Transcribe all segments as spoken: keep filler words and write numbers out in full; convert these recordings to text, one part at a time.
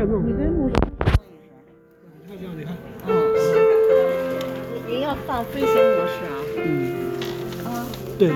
有没有？ 你跟牧师你看这样，你看。 嗯，也要放飞行模式啊。 嗯。 啊。 对。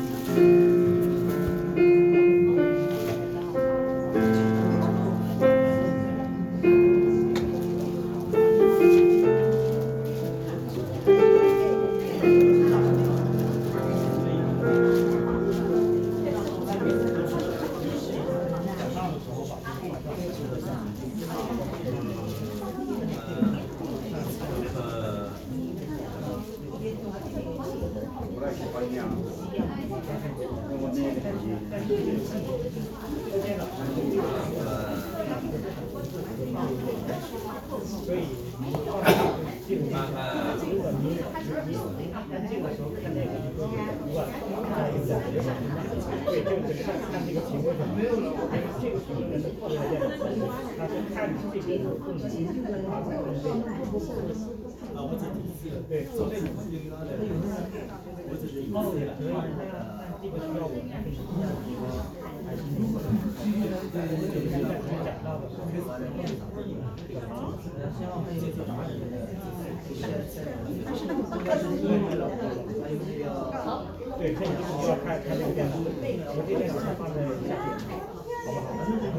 对，可以需要看看这个电脑，我这电脑放在下面，好不好？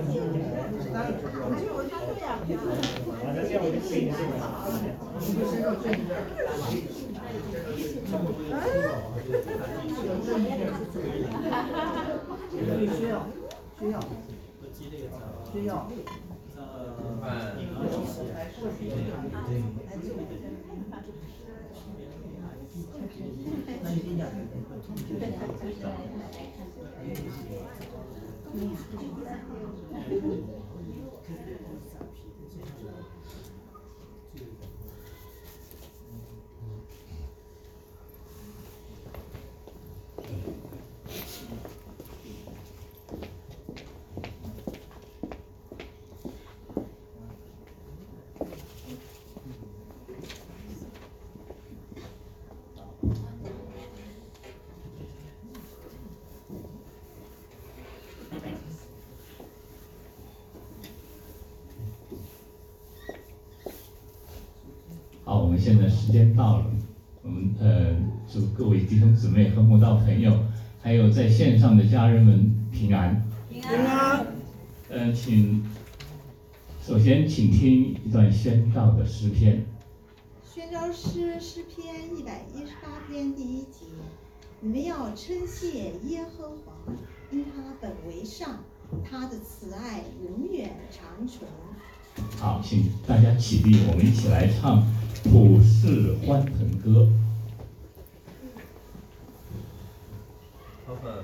啊，那这样我就可以这个。需要，需要，需要。那你这样。 好，我们现在时间到了，我们呃祝各位弟兄姊妹和慕道朋友，还有在线上的家人们平安。 平安。 呃，请首先请听一段宣告的诗篇。 宣告诗诗篇一百一十八篇第一节，你们要称谢耶和华，因他本为上，他的慈爱永远长存。 好，请大家起立，我们一起来唱普世欢腾歌。 好的。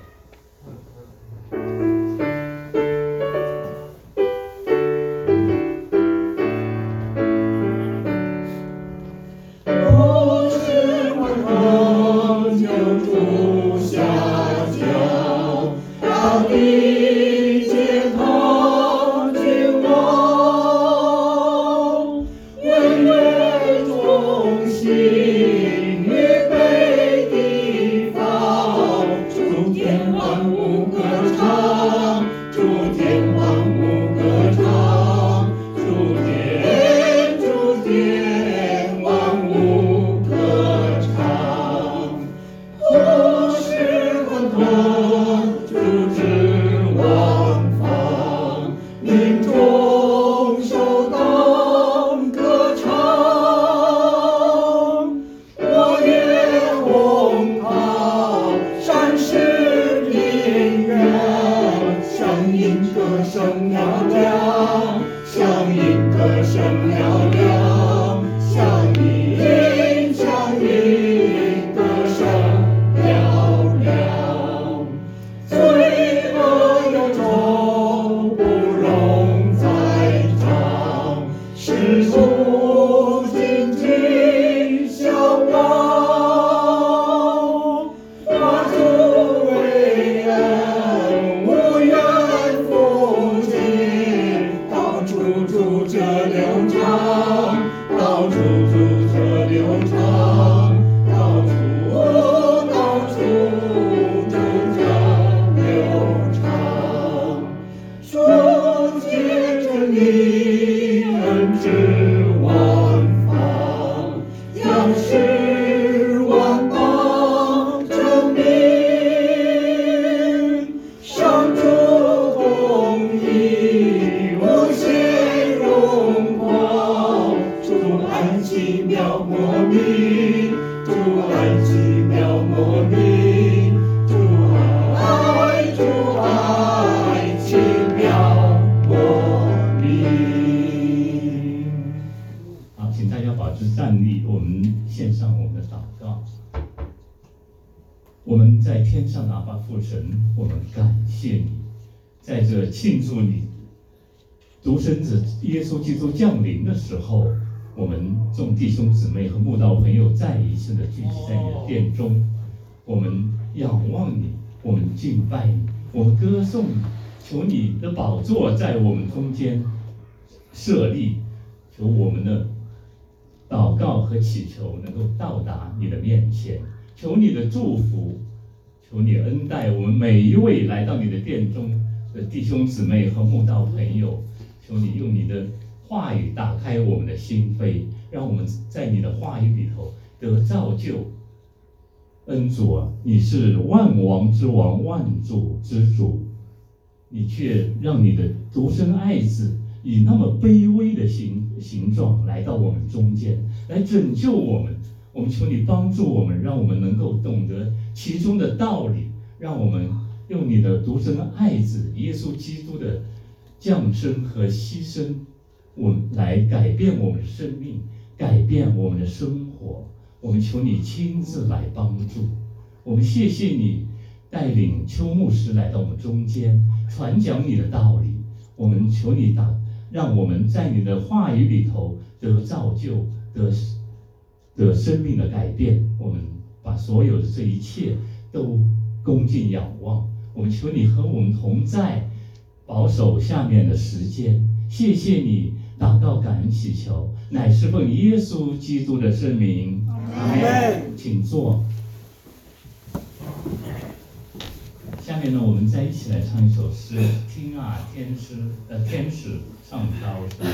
说接着你。 至万方，仰视万邦证明，上主公义无限荣光，主爱奇妙莫名，主爱奇妙莫名，主爱主爱奇妙莫名。 好，请大家保持站立，我们献上我们的祷告。我们在天上的阿爸父神，我们感谢你，在这庆祝你独生子耶稣基督降临的时候，我们众弟兄姊妹和慕道朋友再一次的聚集在你的殿中，我们仰望你，我们敬拜你，我们歌颂你，求你的宝座在我们中间设立，求我们的祷告和祈求能够到达你的面前，求你的祝福，求你恩待我们每一位来到你的殿中的弟兄姊妹和慕道朋友，求你用你的话语打开我们的心扉，让我们在你的话语里头得造就。恩主啊，你是万王之王，万主之主，你却让你的独生爱子以那么卑微的形形状来到我们中间，来拯救我们。我们求你帮助我们，让我们能够懂得其中的道理，让我们用你的独生爱子耶稣基督的降生和牺牲，我们来改变我们的生命，改变我们的生活。我们求你亲自来帮助。我们谢谢你带领邱牧师来到我们中间，传讲你的道理。我们求你打，让我们在你的话语里头得造就，得得生命的改变。我们把所有的这一切都恭敬仰望。我们求你和我们同在，保守下面的时间。谢谢你，祷告感恩祈求，乃是奉耶稣基督的圣名。阿门。请坐。下面呢，我们再一起来唱一首诗，听啊，天使，呃，天使上高山。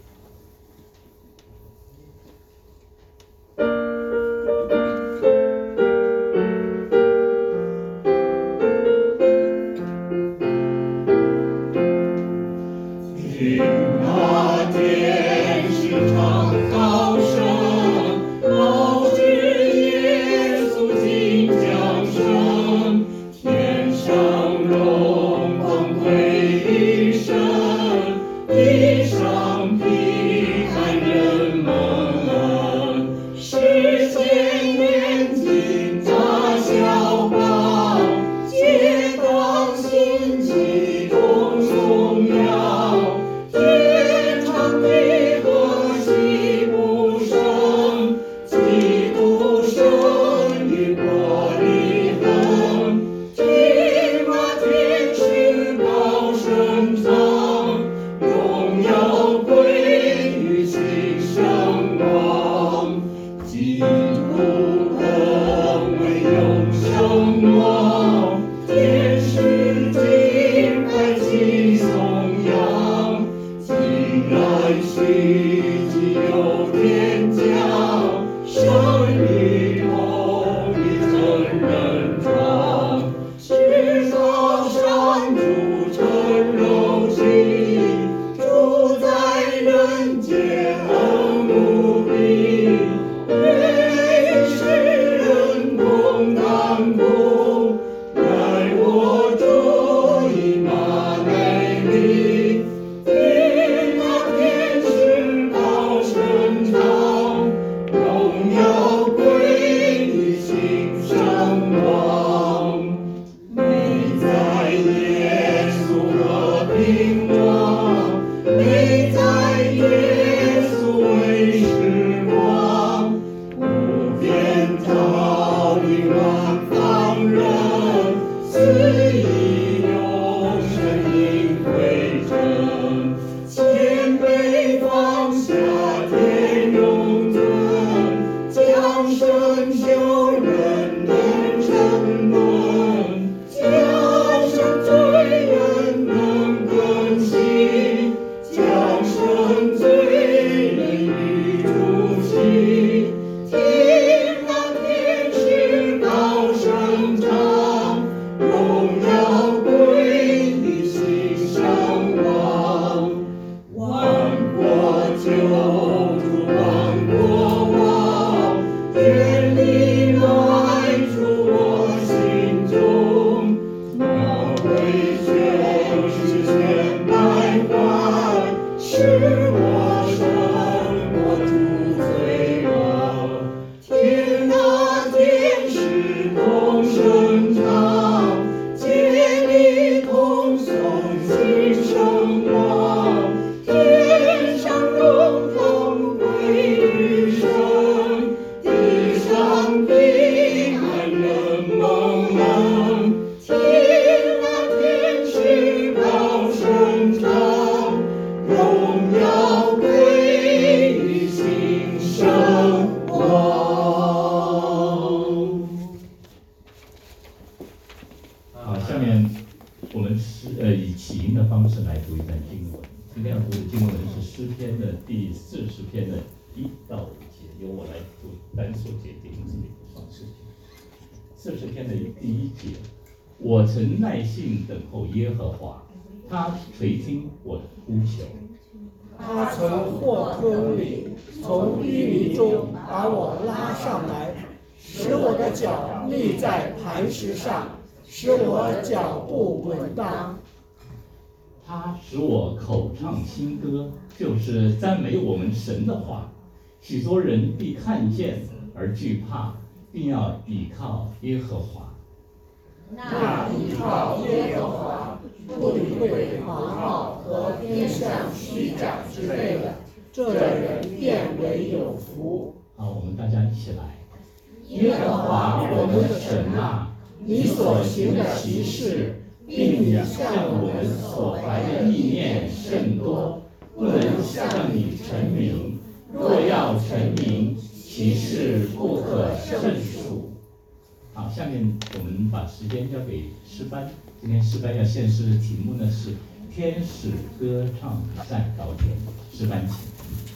听啊，天使唱高声，报知耶稣今降生。天上荣光归于神，地上平安人们。世间眼睛大小光，皆当心激动颂扬。天长地和喜不胜，基督生于伯利恒。听啊，天使高声唱，荣耀归于亲生王。基督恩为永生王，天使敬拜齐颂扬。竟然虚己有天降，生于同一真人装。至高上主成肉体，住在人间恩无比，为世人同担负，乃我主以马内利。听啊，天使高声唱，荣耀归于新生王。美在耶稣和平王，美在耶稣经文是诗篇的第四十篇的一到五节，由我来读单数解经这里不算事情。四十篇的第一节，我曾耐心等候耶和华，他垂听我的呼求。 他从祸坑里，从淤泥中把我拉上来，使我的脚立在磐石上，使我脚步稳当。 他使我口唱新歌，就是赞美我们神的话。许多人必看见而惧怕，并要倚靠耶和华。 那依靠耶和华，不理会狂傲和偏向虚假之辈的，这人便为有福。 好，我们大家一起来。耶和华我们的神啊，你所行的奇事，并你向我们所怀的意念甚多，不能向你陈明。若要陈明，其事不可胜数。好，下面我们把时间交给诗班。今天诗班要献诗的题目呢是《天使歌唱赛高点》，诗班请。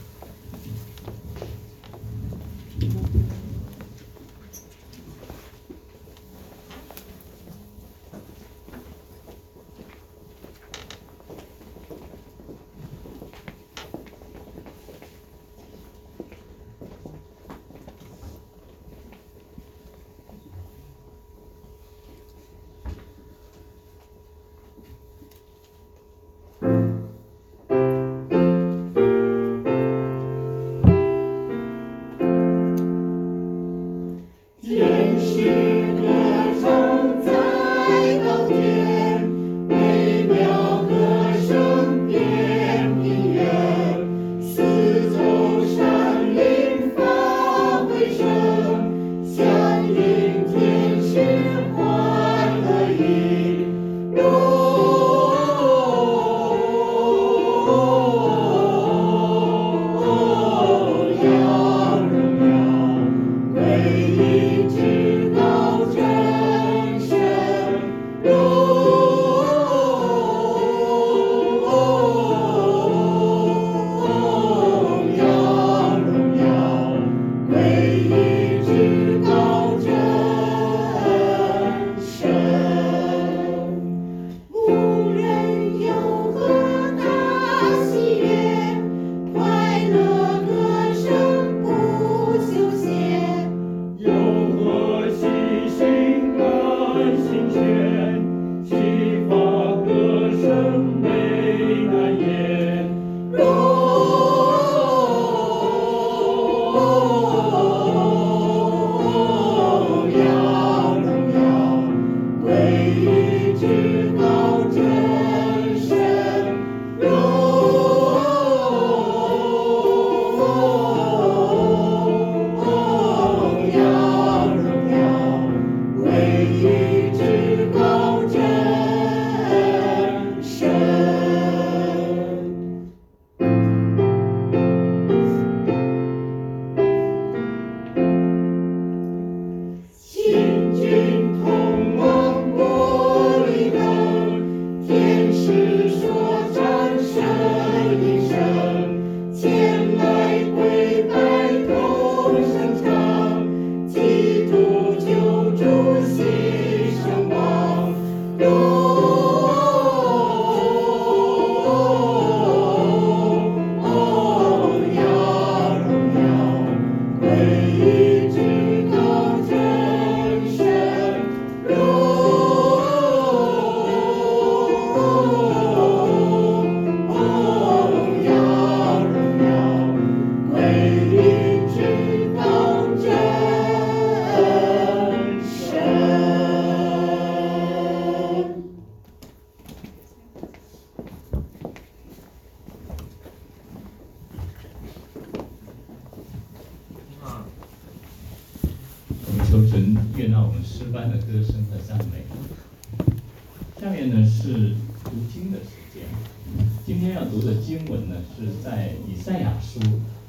求神悦纳我们诗班的歌声和赞美。下面呢是读经的时间。今天要读的经文呢是在以赛亚书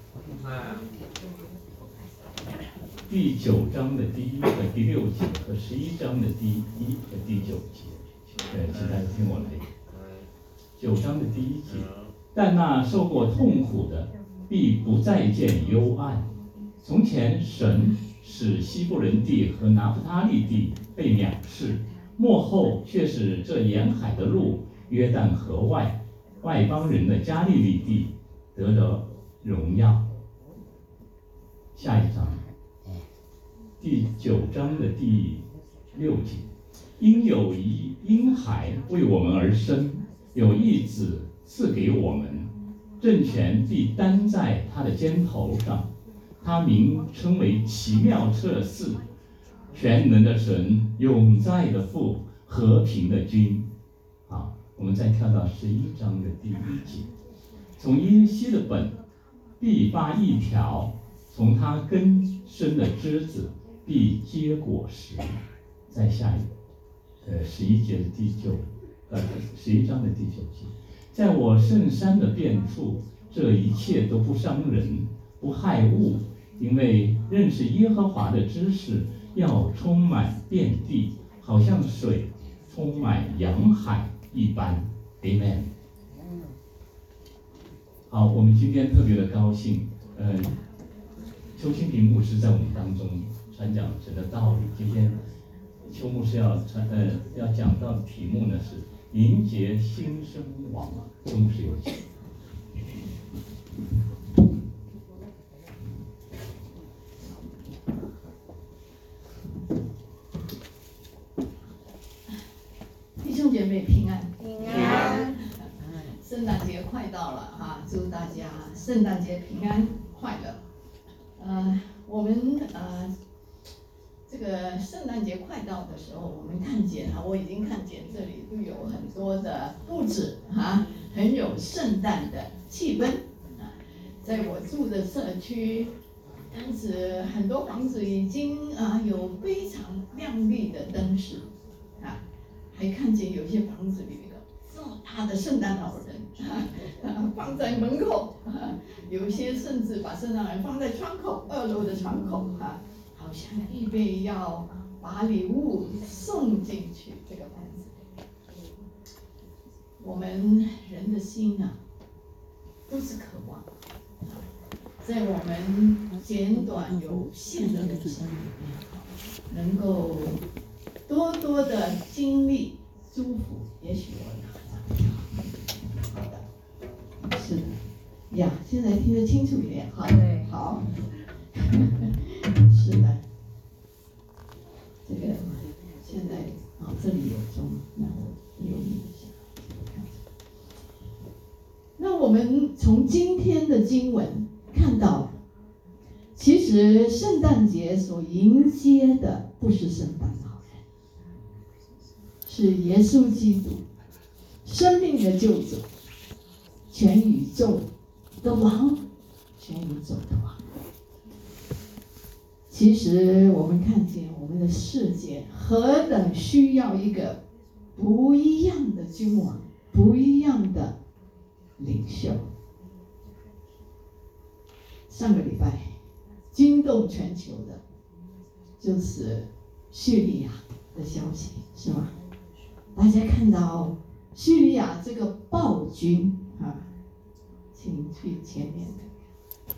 第九章的第一和第六节和十一章的第一和第九节。对，其他的听我来。九章的第一节， 但那受过痛苦的，必不再见幽暗。从前神使西布伦地和拿弗他利地被藐视，末后却使这沿海的路、约旦河外外邦人的加利利地得着荣耀。下一章，第九章的第六节，因有一婴孩为我们而生，有一子赐给我们，政权必担在他的肩头上，他名称为奇妙测试，全能的神，永在的父，和平的君。好，我们再跳到十一章的第一节，从耶西的本必发一条，从他根生的枝子必结果实。再下一呃十一节的第九呃十一章的第九节，在我圣山的遍处，这一切都不伤人，不害物，因为认识耶和华的知识要充满遍地，好像水充满洋海一般。 Amen。 好，我们今天特别的高兴，呃，邱清平牧师在我们当中传讲神的道理。今天邱牧师要传呃要讲到的题目呢是迎接新生王。邱牧师有请。 弟兄姐妹平安， 平安。 圣诞节快到了哈，祝大家圣诞节平安快乐。呃，我们呃这个圣诞节快到的时候，我们看见哈，我已经看见这里都有很多的布置哈，很有圣诞的气氛啊。在我住的社区，当时很多房子已经啊有非常亮丽的灯饰啊。 还看见有些房子里有这么大的圣诞老人啊，放在门口啊，有些甚至把圣诞老人放在窗口，二楼的窗口啊，好像预备要把礼物送进去这个房子。我们人的心啊，都是渴望，在我们简短有限的人生里面，能够 多多的经历祝福，也许我好的，是的，呀，现在听得清楚一点，好，好，是的，这个现在啊这里有钟，那我留意一下。那我们从今天的经文看到，其实圣诞节所迎接的不是圣诞老人， 是耶稣基督，生命的救主，全宇宙的王，全宇宙的王。其实我们看见我们的世界何等需要一个不一样的君王，不一样的领袖。上个礼拜惊动全球的，就是叙利亚的消息，是吗？ 大家看到叙利亚这个暴君啊，请去前面的，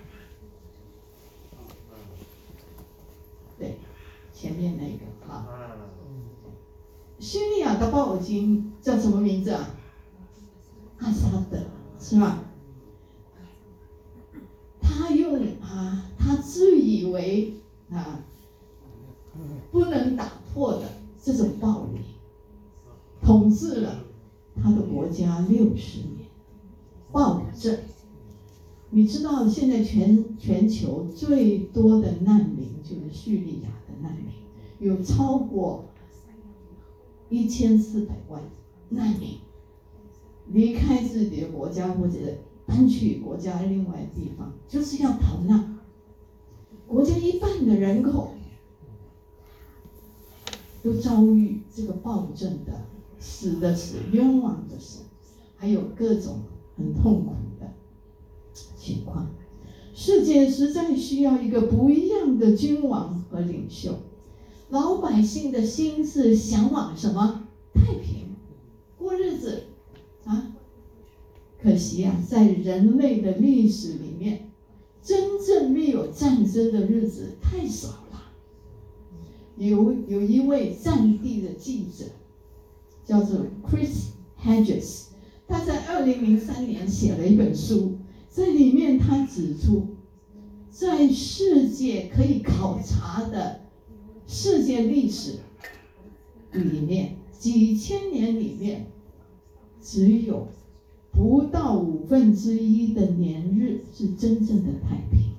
对，前面那个啊，叙利亚的暴君叫什么名字啊？阿萨德，是吧？他用啊，他自以为啊不能打破的这种暴力， 统治了他的国家六十年，暴政。你知道现在全全球最多的难民就是叙利亚的难民，有超过一千四百万难民离开自己的国家或者搬去国家另外的地方，就是要逃难。国家一半的人口都遭遇这个暴政的 死的死，冤枉的死，还有各种很痛苦的情况。世界实在需要一个不一样的君王和领袖。老百姓的心是向往什么？太平，过日子啊。可惜啊，在人类的历史里面，真正没有战争的日子太少了。有有一位战地的记者，叫做 Chris Hedges， 他在二零零三年写了一本书，在里面他指出，在世界可以考察的世界历史里面，几千年里面，只有不到五分之一的年日是真正的太平，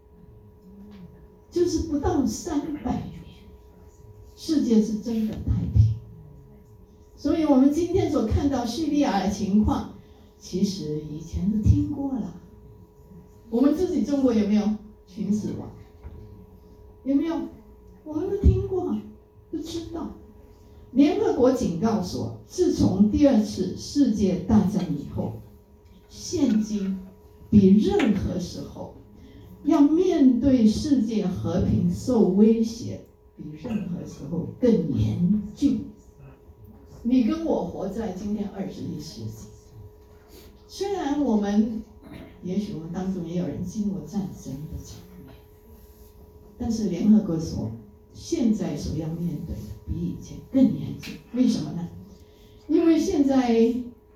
就是不到三百年，世界是真的太平。所以我们今天所看到叙利亚的情况，其实以前都听过了。我们自己中国有没有秦始皇？有没有？我们都听过，都知道。联合国警告说，自从第二次世界大战以后，现今比任何时候要面对世界和平受威胁，比任何时候更严峻。你跟我活在今天二十一世纪，虽然我们也许我们当中也有人经过战争的场面，但是联合国说，现在所要面对的比以前更严峻。为什么呢？因为现在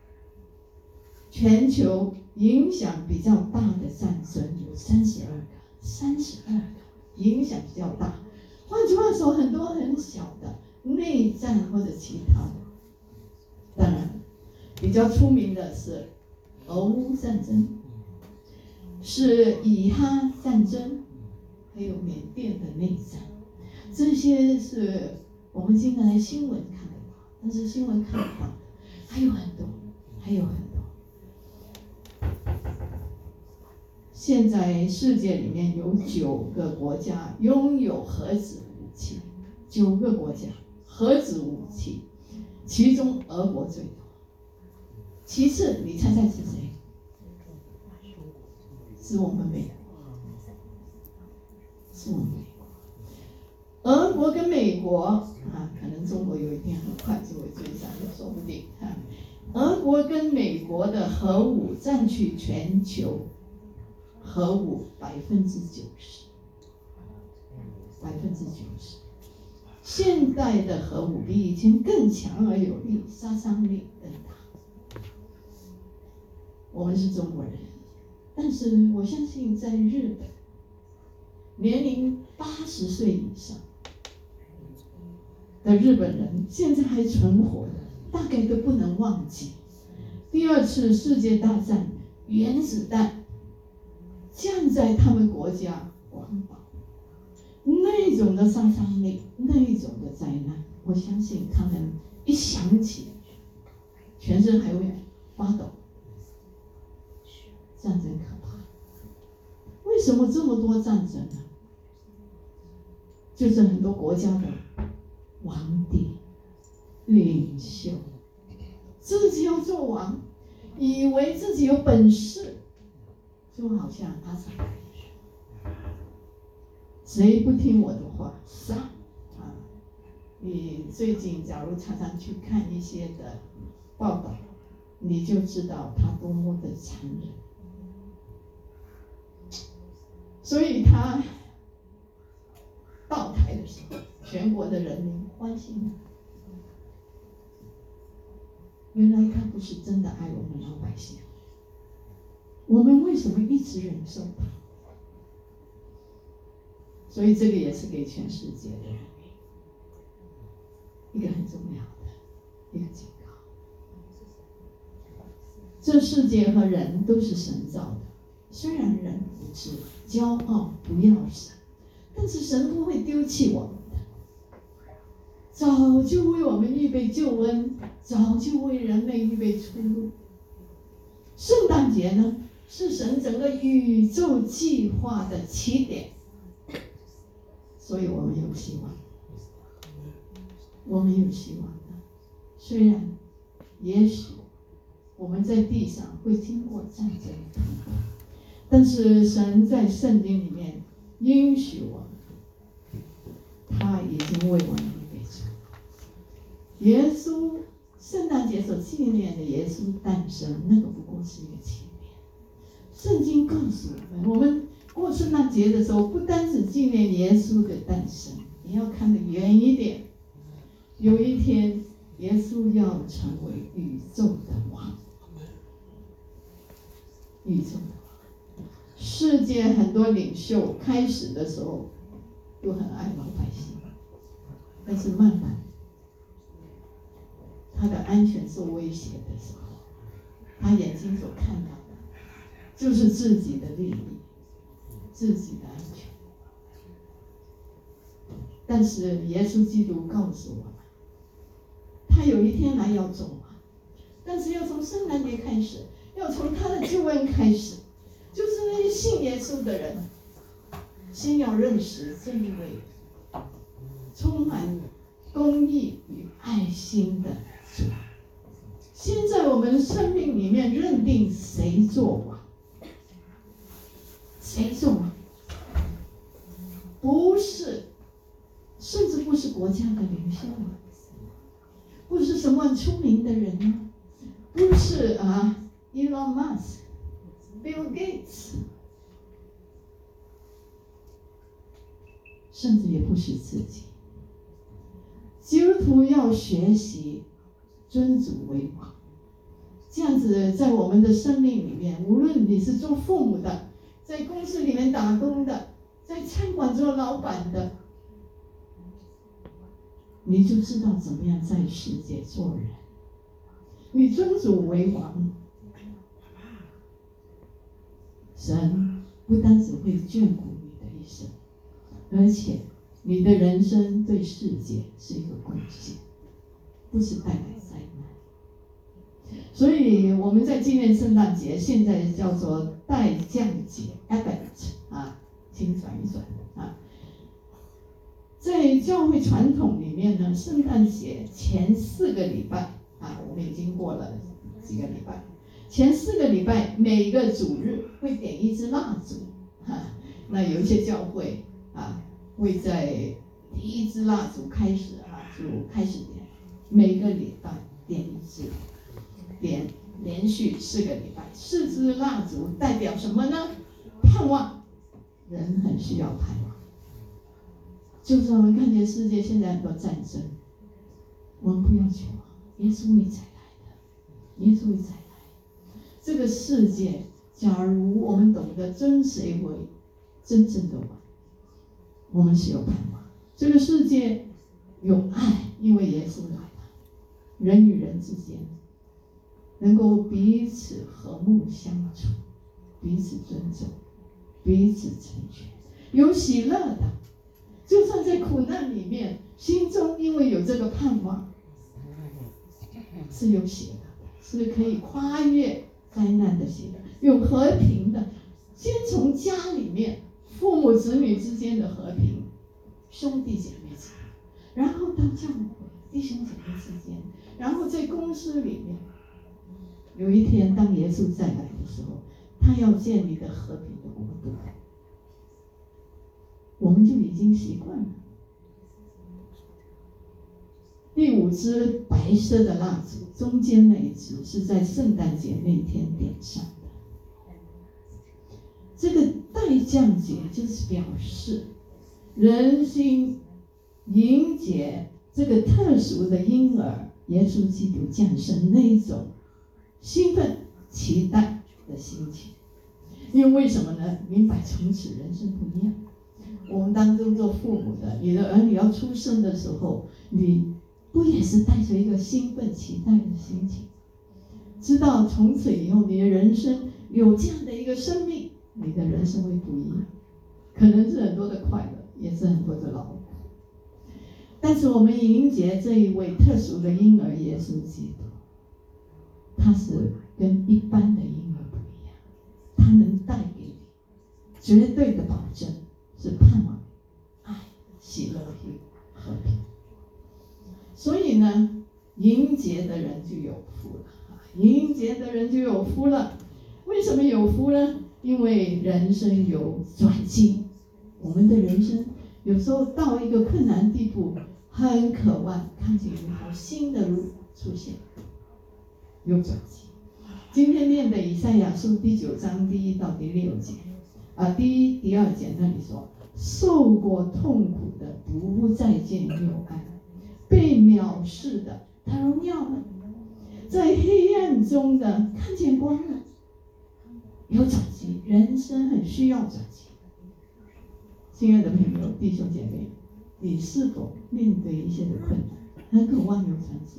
全球影响比较大的战争有三十二个，三十二个影响比较大。换句话说，很多很小的内战或者其他的。当然，比较出名的是俄乌战争，是以哈战争，还有缅甸的内战。这些是我们经常在新闻看得到，但是新闻看不到的还有很多，还有很多。现在世界里面有九个国家拥有核子武器，九个国家核子武器，其中俄国最多。其次，你猜猜是谁？是我们美国，是我们美国。俄国跟美国啊，可能中国有一天很快就会追上，也说不定啊。俄国跟美国的核武占据全球核武百分之九十，百分之九十。现代的核武比以前更强而有力，杀伤力更大。我们是中国人，但是我相信在日本，年龄八十岁以上的日本人现在还存活的，大概都不能忘记第二次世界大战原子弹降在他们国家广岛，那种的杀伤力，那种的灾难，我相信他们一想起，全身还会发抖。战争可怕，为什么这么多战争呢？就是很多国家的皇帝、领袖自己要做王，以为自己有本事，就好像阿萨德，谁不听我的话，杀啊！你最近假如常常去看一些的报道，你就知道他多么的残忍。所以他到台的时候，全国的人民欢欣了。原来他不是真的爱我们老百姓，我们为什么一直忍受他？所以这个也是给全世界的人民一个很重要的一个警告。这世界和人都是神造的，虽然人不知骄傲不要神，但是神不会丢弃我们的，早就为我们预备救恩，早就为人类预备出路。圣诞节呢，是神整个宇宙计划的起点，所以我们有希望，我们有希望的。虽然也许我们在地上会经过战争痛苦，但是神在圣经里面应许我们，他已经为我们预备出。耶稣圣诞节所纪念的耶稣诞生，那个不过是一个起点。圣经告诉我们，我们过圣诞节的时候，不单只纪念耶稣的诞生，也要看得远一点。有一天，耶稣要成为宇宙的王，宇宙的王。世界很多领袖开始的时候都很爱老百姓，但是慢慢他的安全受威胁的时候，他眼睛所看到的就是自己的利益，自己的安全。但是耶稣基督告诉我们，他有一天来要走完，但是要从圣诞节开始，要从他的救恩开始，就是那些信耶稣的人，先要认识这一位充满公义与爱心的主。先在我们生命里面认定谁做王，谁做王，不是，甚至不是国家的领袖啊，不是什么很出名的人啊，不是啊 Elon Musk、Bill Gates， 甚至也不是自己。基督徒要学习尊主为王，这样子在我们的生命里面，无论你是做父母的，在公司里面打工的，在餐馆做老板的，你就知道怎么样在世界做人。你尊主为王，神不单只会眷顾你的一生，而且你的人生对世界是一个贡献，不是带来灾难。所以我们在纪念圣诞节，现在叫做代降节 Advent 啊，请转一转啊。在教会传统里面呢，圣诞节前四个礼拜啊，我们已经过了几个礼拜，前四个礼拜每个主日会点一支蜡烛，哈、啊，那有一些教会啊会在第一支蜡烛开始啊就开始点，每个礼拜点一支，点连续四个礼拜，四支蜡烛代表什么呢？盼望，人很需要盼望。就是我们看见世界现在很多战争，我们不要求啊，耶稣会再来的，耶稣会再来。这个世界，假如我们懂得尊谁为真正的王，我们是有盼望。这个世界有爱，因为耶稣来了，人与人之间能够彼此和睦相处，彼此尊重，彼此成全，有喜乐的。就算在苦难里面，心中因为有这个盼望，是有喜乐的，是可以跨越灾难的喜乐，有和平的。先从家里面，父母子女之间的和平，兄弟姐妹之间，然后到教会弟兄姐妹之间，然后在公司里面。有一天，当耶稣再来的时候，他要建立的和平的国度。我们就已经习惯了。第五支白色的蜡烛，中间那一支是在圣诞节那天点上的。这个代降节就是表示人心迎接这个特殊的婴儿耶稣基督降生那一种兴奋期待的心情。因为为什么呢？明白从此人生不一样。我们当中做父母的，你的儿女要出生的时候，你不也是带着一个兴奋期待的心情，知道从此以后你的人生有这样的一个生命，你的人生会不一样，可能是很多的快乐，也是很多的劳苦。但是我们迎接这一位特殊的婴儿耶稣基督，他是跟一般的婴儿不一样，他能带给你绝对的保证，是盼望、爱、喜乐与和平。所以呢，迎接的人就有福了，迎接的人就有福了。为什么有福呢？因为人生有转机。我们的人生有时候到一个困难地步，很渴望看见一条新的路， 出现，有转机。今天念的以赛亚书第九章第一到第六节，啊，第一、第二节那里说，受过痛苦的不再见幽暗，被藐视的他荣耀了，在黑暗中的看见光了，有转机。人生很需要转机。亲爱的朋友、弟兄姐妹，你是否面对一些的困难，很渴望有转机？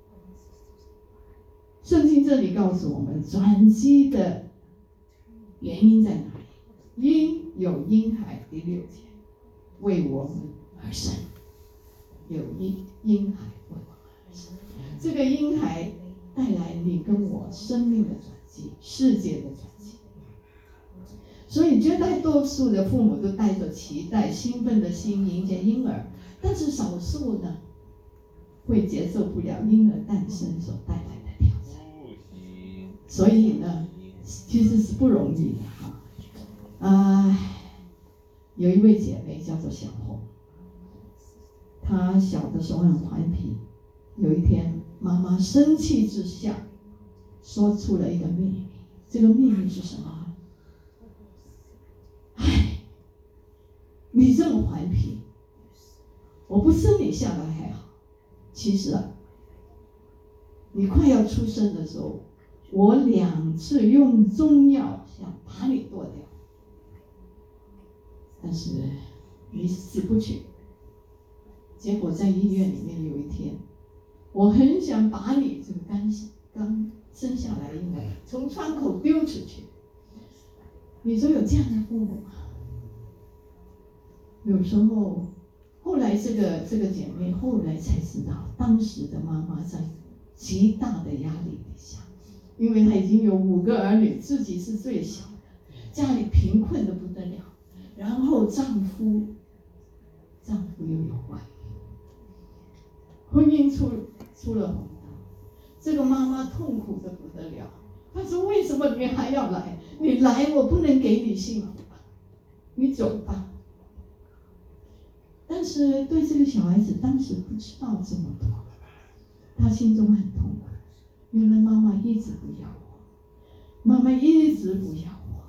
圣经这里告诉我们，转机的原因在哪里？因有婴孩，第六节，为我们而生，有婴婴孩为我们而生。这个婴孩带来你跟我生命的转机，世界的转机。所以绝大多数的父母都带着期待、兴奋的心迎接婴儿，但是少数呢，会接受不了婴儿诞生所带来的挑战。所以呢，其实是不容易的哈。啊，有一位姐妹叫做小红，她小的时候很顽皮，有一天妈妈生气之下，说出了一个秘密。这个秘密是什么？唉，你这么顽皮，我不生你下来还好，其实啊，你快要出生的时候，我两次用中药想把你剁掉，但是你死不去。结果在医院里面有一天，我很想把你这个刚刚生下来婴儿从窗口丢出去。你说有这样的父母吗？有时候，后来这个这个姐妹后来才知道，当时的妈妈在极大的压力底下，因为她已经有五个儿女，自己是最小的，家里贫困的不得了，然后丈夫，丈夫又有外遇，婚姻出出了红灯，这个妈妈痛苦的不得了。她说：“为什么你还要来？你来我不能给你幸福吧？你走吧。”但是对这个小孩子当时不知道这么多，他心中很痛苦。原来妈妈一直不要我，妈妈一直不要我。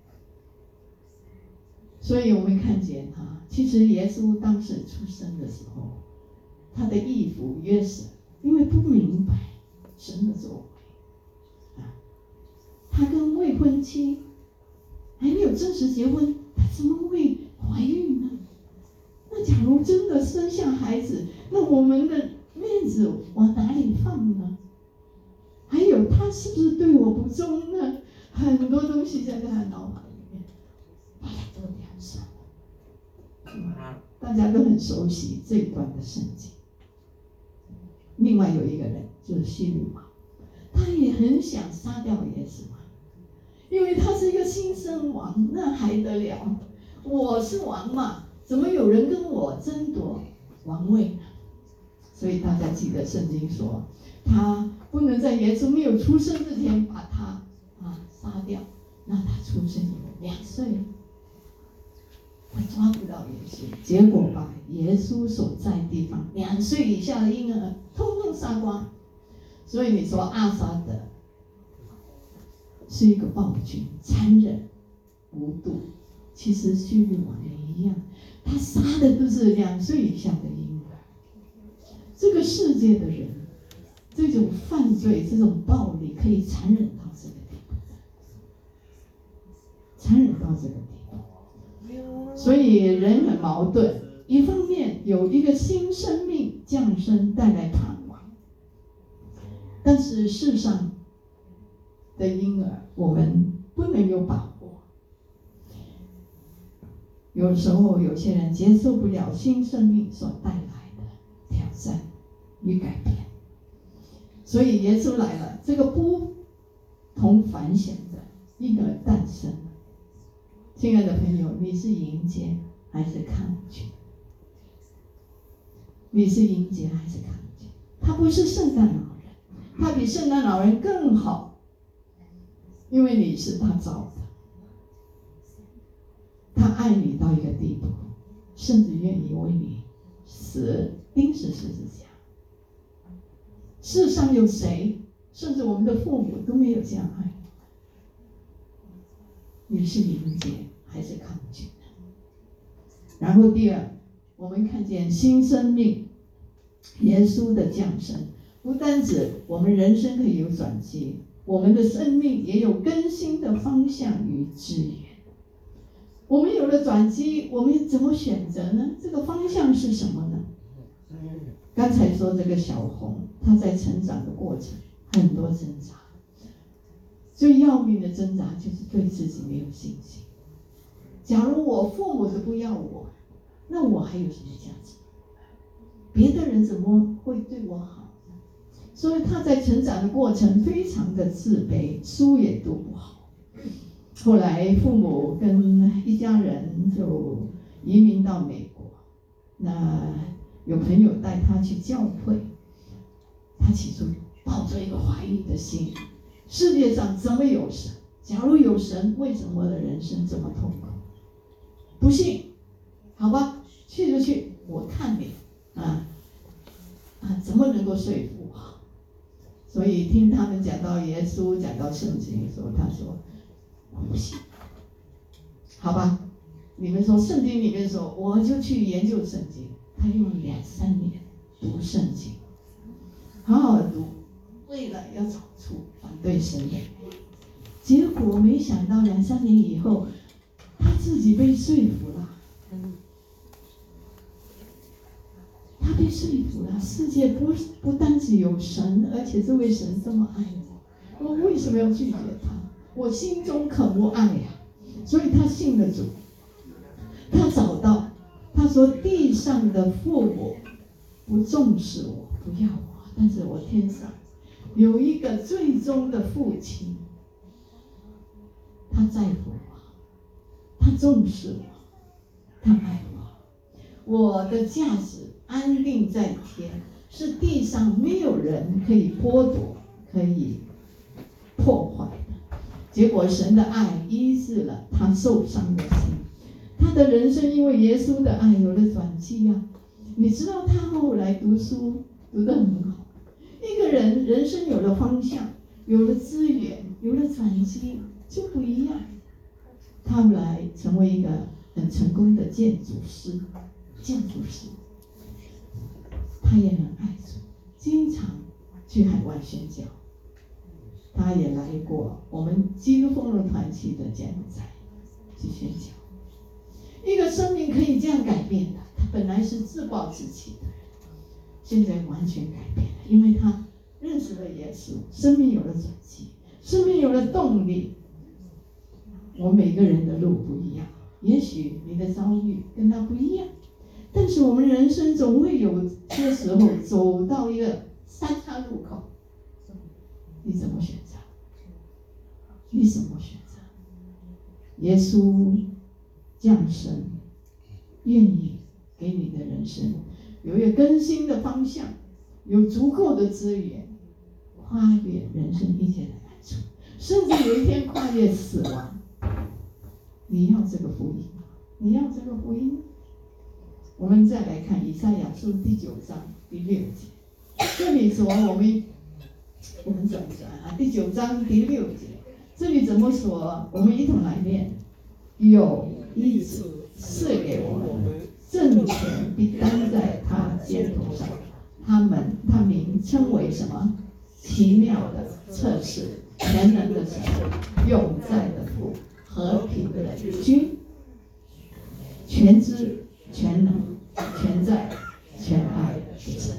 所以我们看见他，其实耶稣当时出生的时候，他的义父约瑟因为不明白神的作为，啊，他跟未婚妻还没有正式结婚，他怎么会怀孕呢？那假如真的生下孩子，那我们的面子往哪里放呢？还有他是不是对我不忠呢？很多东西在他脑海里面，把他都聊上了。大家都很熟悉这一段的圣经。另外有一个人就是希律王，他也很想杀掉耶稣啊，因为他是一个新生王，那还得了？我是王嘛，怎么有人跟我争夺王位呢？所以大家记得圣经说，他不能在耶稣没有出生之前把他啊杀掉，那他出生有两岁，他抓不到耶稣，结果把耶稣所在地方两岁以下的婴儿通通杀光。所以你说阿撒德是一个暴君，残忍无度，其实希律王也一样，他杀的都是两岁以下的婴儿。这个世界的人，这种犯罪、这种暴力可以残忍到这个地步，残忍到这个地步。所以人很矛盾，一方面有一个新生命降生带来盼望，但是世上的婴儿我们不能有把握。有时候有些人接受不了新生命所带来的挑战与改变，所以耶稣来了，这个不同凡响的婴儿诞生了。亲爱的朋友，你是迎接还是抗拒？你是迎接还是抗拒？他不是圣诞老人，他比圣诞老人更好，因为你是他造的，他爱你到一个地步，甚至愿意为你死钉死十字架。 世上有谁，甚至我们的父母都没有这样爱我。你是理解还是抗拒呢？然后第二，我们看见新生命，耶稣的降生，不单指我们人生可以有转机，我们的生命也有更新的方向与资源。我们有了转机，我们怎么选择呢？这个方向是什么呢？刚才说这个小红，她在成长的过程很多挣扎，最要命的挣扎就是对自己没有信心。假如我父母都不要我，那我还有什么价值？别的人怎么会对我好呢？所以她在成长的过程非常的自卑，书也读不好。后来父母跟一家人就移民到美国，那有朋友带他去教会，他起初抱着一个怀疑的心，世界上怎么有神？假如有神，为什么我的人生这么痛苦？不信，好吧，去就去，我看你啊啊，怎么能够说服我？所以听他们讲到耶稣，讲到圣经的时候，他说我不信，好吧，你们说圣经里面说，我就去研究圣经。他用了两三年读圣经，好好的读，为了要找出反对神的。结果没想到两三年以后，他自己被说服了。他被说服了，世界不不单只有神，而且这位神这么爱我，我为什么要拒绝他？我心中渴慕爱呀、啊，所以他信了主。他找到，他说地上的父母不重视我，不要我，但是我天上有一个最终的父亲，他在乎我，他重视我，他爱我。我的价值安定在天，是地上没有人可以剥夺，可以破坏的。结果神的爱医治了他受伤的心，他的人生因为耶稣的爱有了转机啊！你知道他后来读书读得很好，一个人人生有了方向，有了资源，有了转机，就不一样。他后来成为一个很成功的建筑师，建筑师，他也很爱主，经常去海外宣教。他也来过我们基督丰荣团契的柬埔寨去宣教。一个生命可以这样改变的，他本来是自暴自弃的人，现在完全改变了，因为他认识了耶稣，生命有了转机，生命有了动力。我每个人的路不一样，也许你的遭遇跟他不一样，但是我们人生总会有些时候走到一个三岔路口，你怎么选择？你怎么选择？耶稣降生，愿意给你的人生有一个更新的方向，有足够的资源，跨越人生一切的难处，甚至有一天跨越死亡。你要这个福音吗？你要这个福音吗？我们再来看以赛亚书第九章第六节，这里说我们我们转转啊，第九章第六节，这里怎么说？我们一同来念：有一子赐给我们，政权必担在他肩头上。他们他名称为什么？奇妙的测试，全能的神，永在的父，和平的君，全知全能全在全爱的神。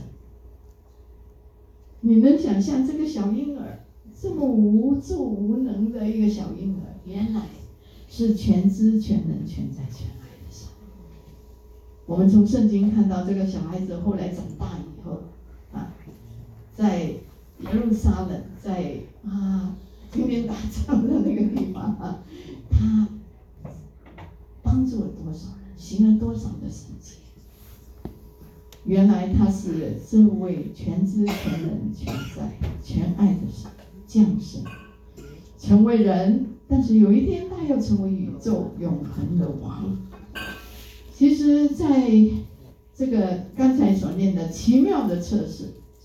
你能想象这个小婴儿这么无助无能的一个小婴儿，原来是全知全能全在全爱的神。我们从圣经看到这个小孩子后来长大以后啊，在耶路撒冷，在啊天天打仗的那个地方啊，他帮助了多少人，行了多少的神迹。原来他是这位全知全能全在全爱的神降生，成为人，但是有一天他要成为宇宙永恒的王。其实在这个刚才所念的奇妙的测试，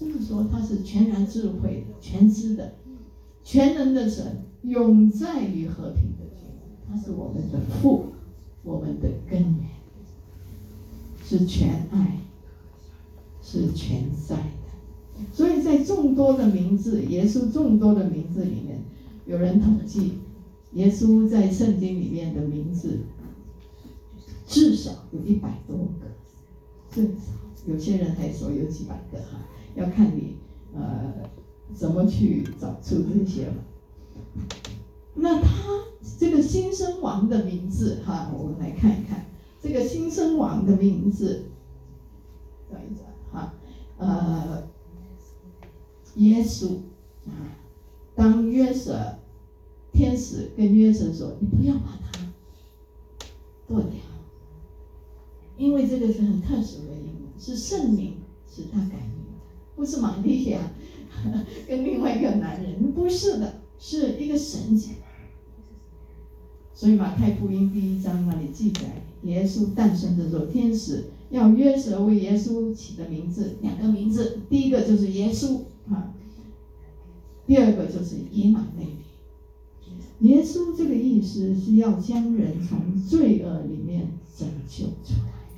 就是说他是全然智慧的、全知的、全能的神，永在于和平的君，他是我们的父，我们的根源，是全爱，是全在的。所以在众多的名字，耶稣众多的名字里面，有人统计，耶稣在圣经里面的名字至少有一百多个，至少有些人还说有几百个哈，要看你呃怎么去找出这些嘛。那他这个新生王的名字哈，我们来看一看这个新生王的名字，找一找哈，呃，耶稣啊，当约瑟天使跟约瑟说，你不要把它剁掉，因为这个是很特殊的英文，是圣灵使他改名的，不是玛利亚跟另外一个男人，不是的，是一个神迹。所以马太福音第一章那里记载，耶稣诞生的时候，天使要约瑟为耶稣起的名字，两个名字，第一个就是耶稣啊，第二个就是以马内利。耶稣这个意思是要将人从罪恶里面拯救出来。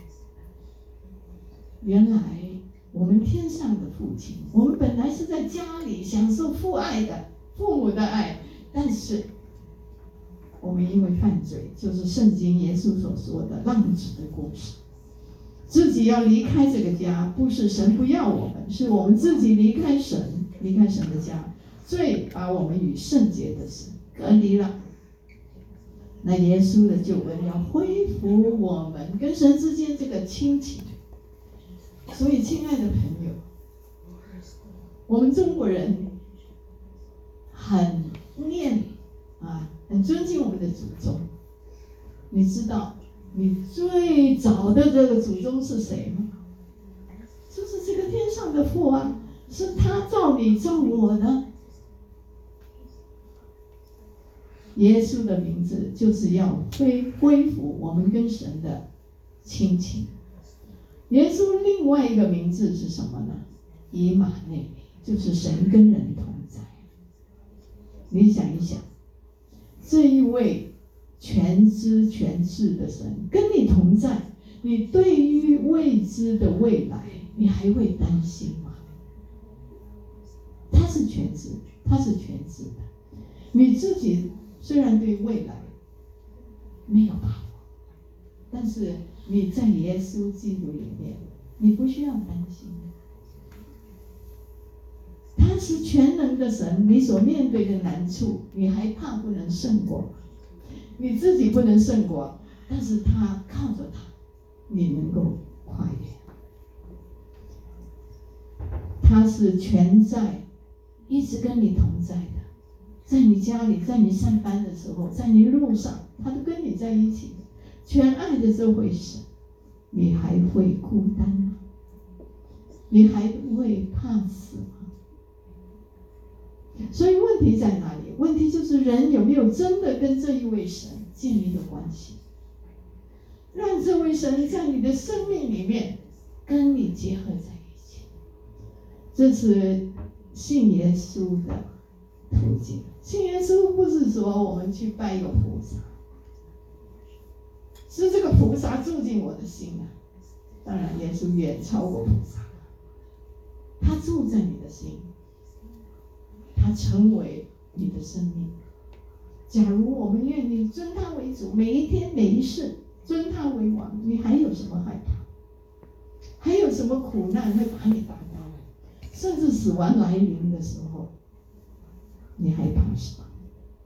原来我们天上的父亲，我们本来是在家里享受父爱的，父母的爱，但是我们因为犯罪，就是圣经耶稣所说的浪子的故事，自己要离开这个家，不是神不要我们，是我们自己离开神，离开神的家，罪把我们与圣洁的神隔离了。那耶稣的救恩要恢复我们跟神之间这个亲情。所以亲爱的朋友，我们中国人很念啊，很尊敬我们的祖宗。你知道你最早的这个祖宗是谁吗？就是这个天上的父啊，是他造你造我的。耶稣的名字就是要恢恢复我们跟神的亲情。耶稣另外一个名字是什么呢？以马内利，就是神跟人同在。你想一想，这一位全知全智的神跟你同在，你对于未知的未来，你还会担心吗？他是全知，他是全知的。你自己虽然对未来没有把握，但是你在耶稣基督里面，你不需要担心。他是全能的神，你所面对的难处，你还怕不能胜过？你自己不能胜过，但是他靠着他，你能够跨越。他是全在，一直跟你同在的，在你家里，在你上班的时候，在你路上，他都跟你在一起的。全爱的这位神，你还会孤单吗？你还会怕死吗？所以问题在哪里？问题就是人有没有真的跟这一位神建立的关系，让这位神在你的生命里面跟你结合在一起。这是信耶稣的途径。信耶稣不是说我们去拜一个菩萨，是这个菩萨住进我的心啊。当然耶稣远超过菩萨，他住在你的心，他成为你的生命。假如我们愿意尊他为主，每一天每一世尊他为王，你还有什么害怕？还有什么苦难会把你打倒？甚至死亡来临的时候，你还怕什么？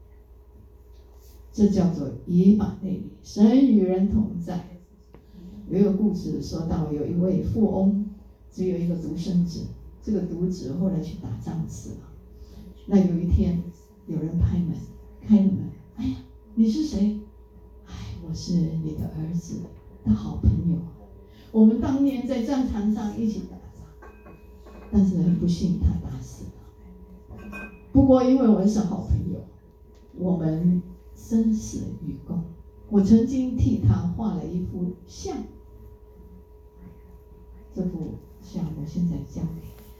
这叫做以马内利，神与人同在。有一个故事说到，有一位富翁只有一个独生子，这个独子后来去打仗死了。那有一天有人拍门，开了门，哎呀，你是谁？哎，我是你的儿子的好朋友，我们当年在战场上一起打仗，但是很不幸他打死了。不过因为我们是好朋友，我们生死与共，我曾经替他画了一幅像，这幅像我现在交给你。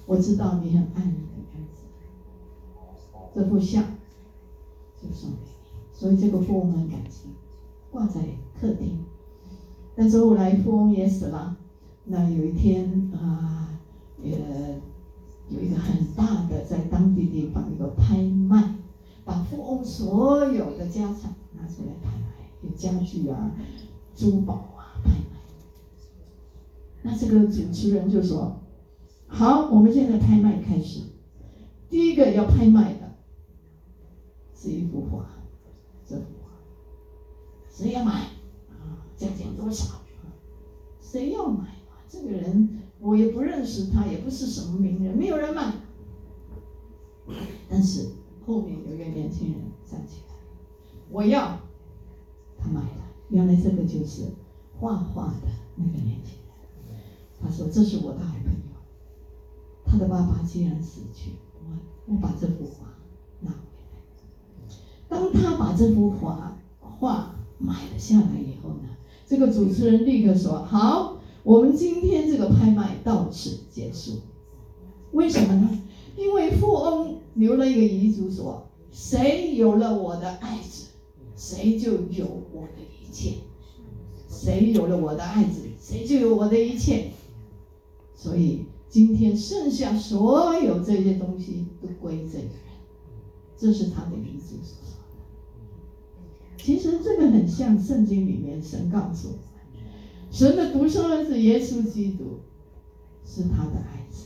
我知道你很爱你的儿子，这幅像就送给你。所以这个富翁很感激，挂在客厅。但是后来富翁也死了。那有一天啊，呃，有一个很大的在当地地方一个拍卖，把富翁所有的家产拿出来拍卖，有家具啊、珠宝啊拍卖。那这个主持人就说：“好，我们现在拍卖开始。第一个要拍卖的是一幅画，这幅画谁要买啊？价钱多少？谁要买？这个人我也不认识他，也不是什么名人，没有人买。但是后面有一个年轻人站起来，我要。他买了，原来这个就是画画的那个年轻人。他说：这是我的好朋友，他的爸爸既然死去，我我把这幅画拿回来。当他把这幅画画买了下来以后呢，这个主持人立刻说：好，我们今天这个拍卖到此结束。为什么呢？因为富翁留了一个遗嘱说：谁有了我的爱子，谁就有我的一切。谁有了我的爱子，谁就有我的一切。所以今天剩下所有这些东西都归这个人，这是他的遗嘱所说的。其实这个很像圣经里面神告诉我们，神的独生儿子耶稣基督是他的爱子。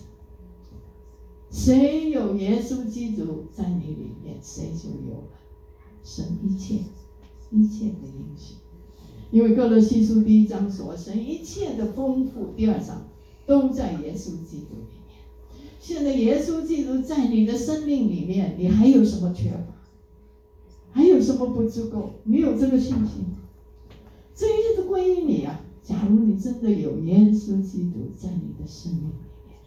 谁有耶稣基督在你里面，谁就有了神一切一切的应许。因为歌罗西书第一章说，神一切的丰富，第二章都在耶稣基督里面。现在耶稣基督在你的生命里面，你还有什么缺乏？还有什么不足够？你有这个信心？这一切都归于你啊！假如你真的有耶稣基督在你的生命里面，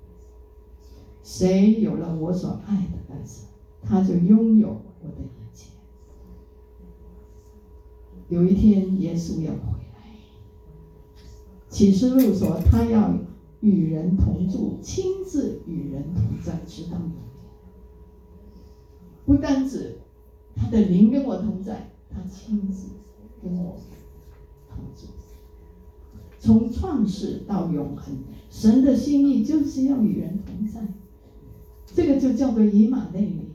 谁有了我所爱的儿子，他就拥有我的一切。有一天耶稣要回来，启示录说他要与人同住，亲自与人同在，直到永远。不单止他的灵跟我同在，他亲自跟我同住。从创世到永恒，神的心意就是要与人同在，这个就叫做以马内利。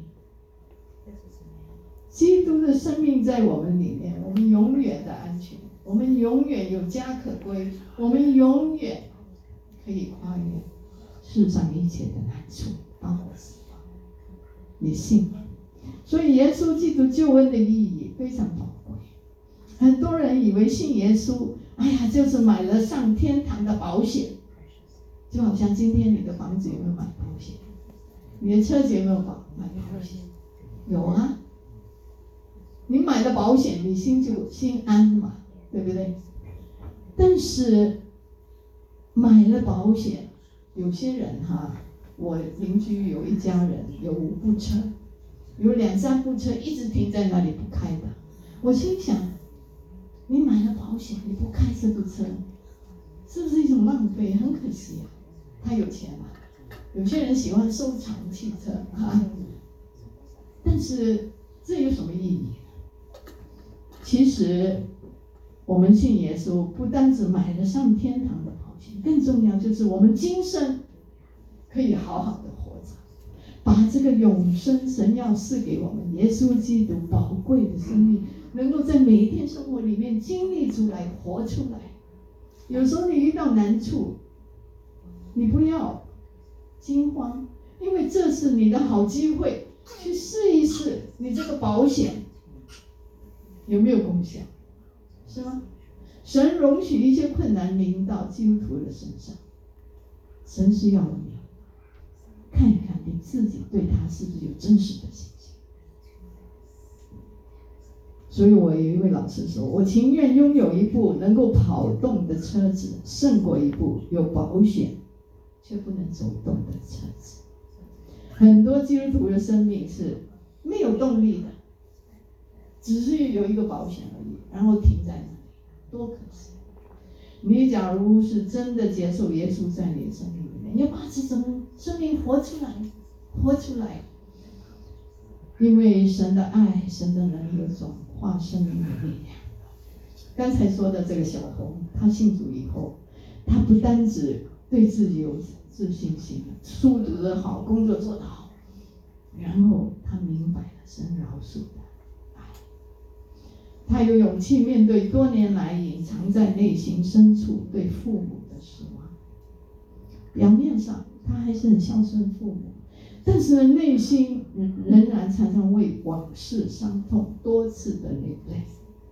基督的生命在我们里面，我们永远的安全，我们永远有家可归，我们永远可以跨越世上一切的难处，包括死亡。你信吗？所以耶稣基督救恩的意义非常宝贵。很多人以为信耶稣，哎呀，就是买了上天堂的保险。就好像今天你的房子有没有买保险？你的车子有没有保买保险？有啊。你买了保险，你心就心安嘛，对不对？但是买了保险，有些人哈，我邻居有一家人有五部车，有两三部车一直停在那里不开的。我心想，你买了保险，你不开这部车，是不是一种浪费？很可惜啊。他有钱嘛，有些人喜欢收藏汽车啊，但是这有什么意义？其实我们信耶稣，不单只买了上天堂的保险，更重要就是我们今生可以好好的活着，把这个永生神要赐给我们耶稣基督宝贵的生命，能够在每一天生活里面经历出来、活出来。有时候你遇到难处，你不要惊慌，因为这是你的好机会，去试一试你这个保险有没有功效，是吗？神容许一些困难临到基督徒的身上，神是要你看一看你自己对他是不是有真实的信心。所以我有一位老师说，我情愿拥有一部能够跑动的车子，胜过一部有保险却不能走动的车子。很多基督徒的生命是没有动力的，只是有一个保险而已，然后停在那里，多可惜！你假如是真的接受耶稣在你的生命里面， 面，要把这种生命活出来，活出来。因为神的爱，神的能力转化生命的力量。刚才说的这个小红，她信主以后，她不单只对自己有自信心，书读得好，工作做得好，然后她明白了神饶恕的爱，她有勇气面对多年来隐藏在内心深处对父母的失望。表面上她还是很孝顺父母，但是内心仍然常常为往事伤痛，多次的流泪。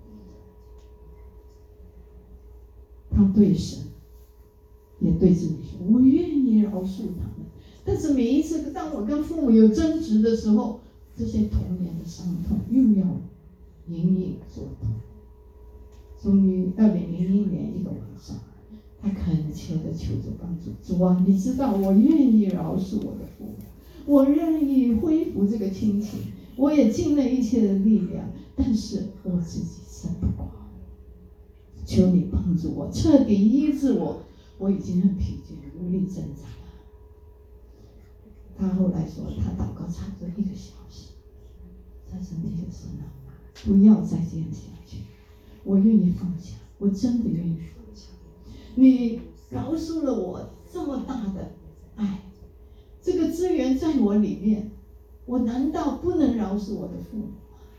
他对神，也对自己说：“我愿意饶恕他们。”但是每一次当我跟父母有争执的时候，这些童年的伤痛又要隐隐作痛。终于，二零零一年一个晚上，他恳切地求着帮助：“主啊，你知道我愿意饶恕我的父母。”我愿意恢复这个亲情，我也尽了一切的力量，但是我自己胜不过。求你帮助我，彻底医治我，我已经很疲倦，无力挣扎了。他后来说，他祷告差不多一个小时，他身体就说了：“不要再这样下去，我愿意放下，我真的愿意放下。你饶恕了我这么大的爱。”这个资源在我里面，我难道不能饶恕我的父母吗？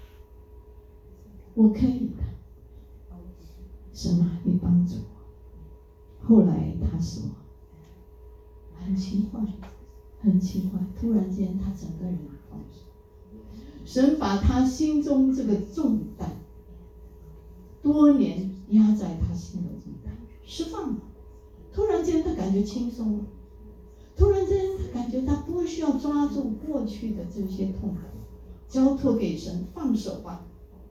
我可以的。神啊，你帮助我。后来他说，很奇怪，很奇怪，突然间他整个人放手。神把他心中这个重担，多年压在他心的重担释放了。突然间他感觉轻松了。突然间，他感觉他不需要抓住过去的这些痛苦，交托给神，放手吧。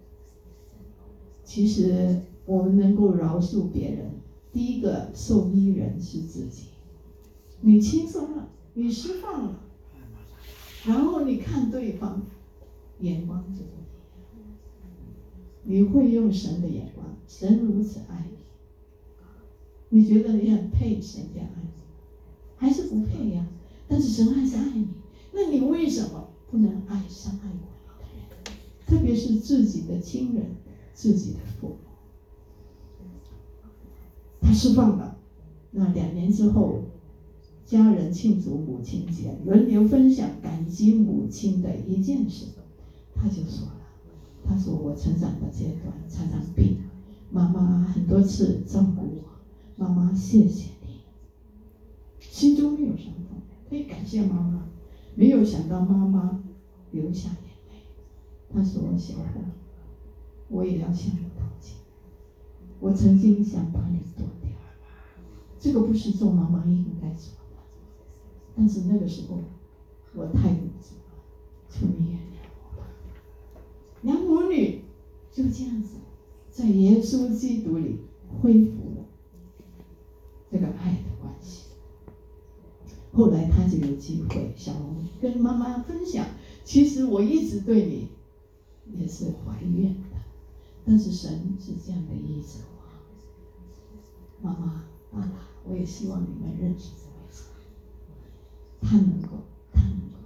其实我们能够饶恕别人，第一个受益人是自己。你轻松了，你释放了，然后你看对方，眼光就不一样。你会用神的眼光，神如此爱你，你觉得你很配神这样爱你？还是不配呀、啊？但是神还是爱你，那你为什么不能爱伤害过你的人？特别是自己的亲人、自己的父母。他释放了。那两年之后，家人庆祝母亲节，轮流分享感激母亲的一件事。他就说了，他说我成长的阶段常常病，妈妈很多次照顾我，妈妈谢谢你。心中没有伤痛，可以感谢妈妈，没有想到妈妈流下眼泪。他说：“小红，我也要向你道歉，我曾经想把你剁掉，这个不是做妈妈应该做的，但是那个时候我太无知了，求你原谅我吧。”两母女就这样子，在耶稣基督里恢复了这个爱的关系。后来他就有机会，小红跟妈妈分享，其实我一直对你也是怀怨的，但是神是这样的医治我。妈妈、爸爸，我也希望你们认识这位神，他能够，他能够。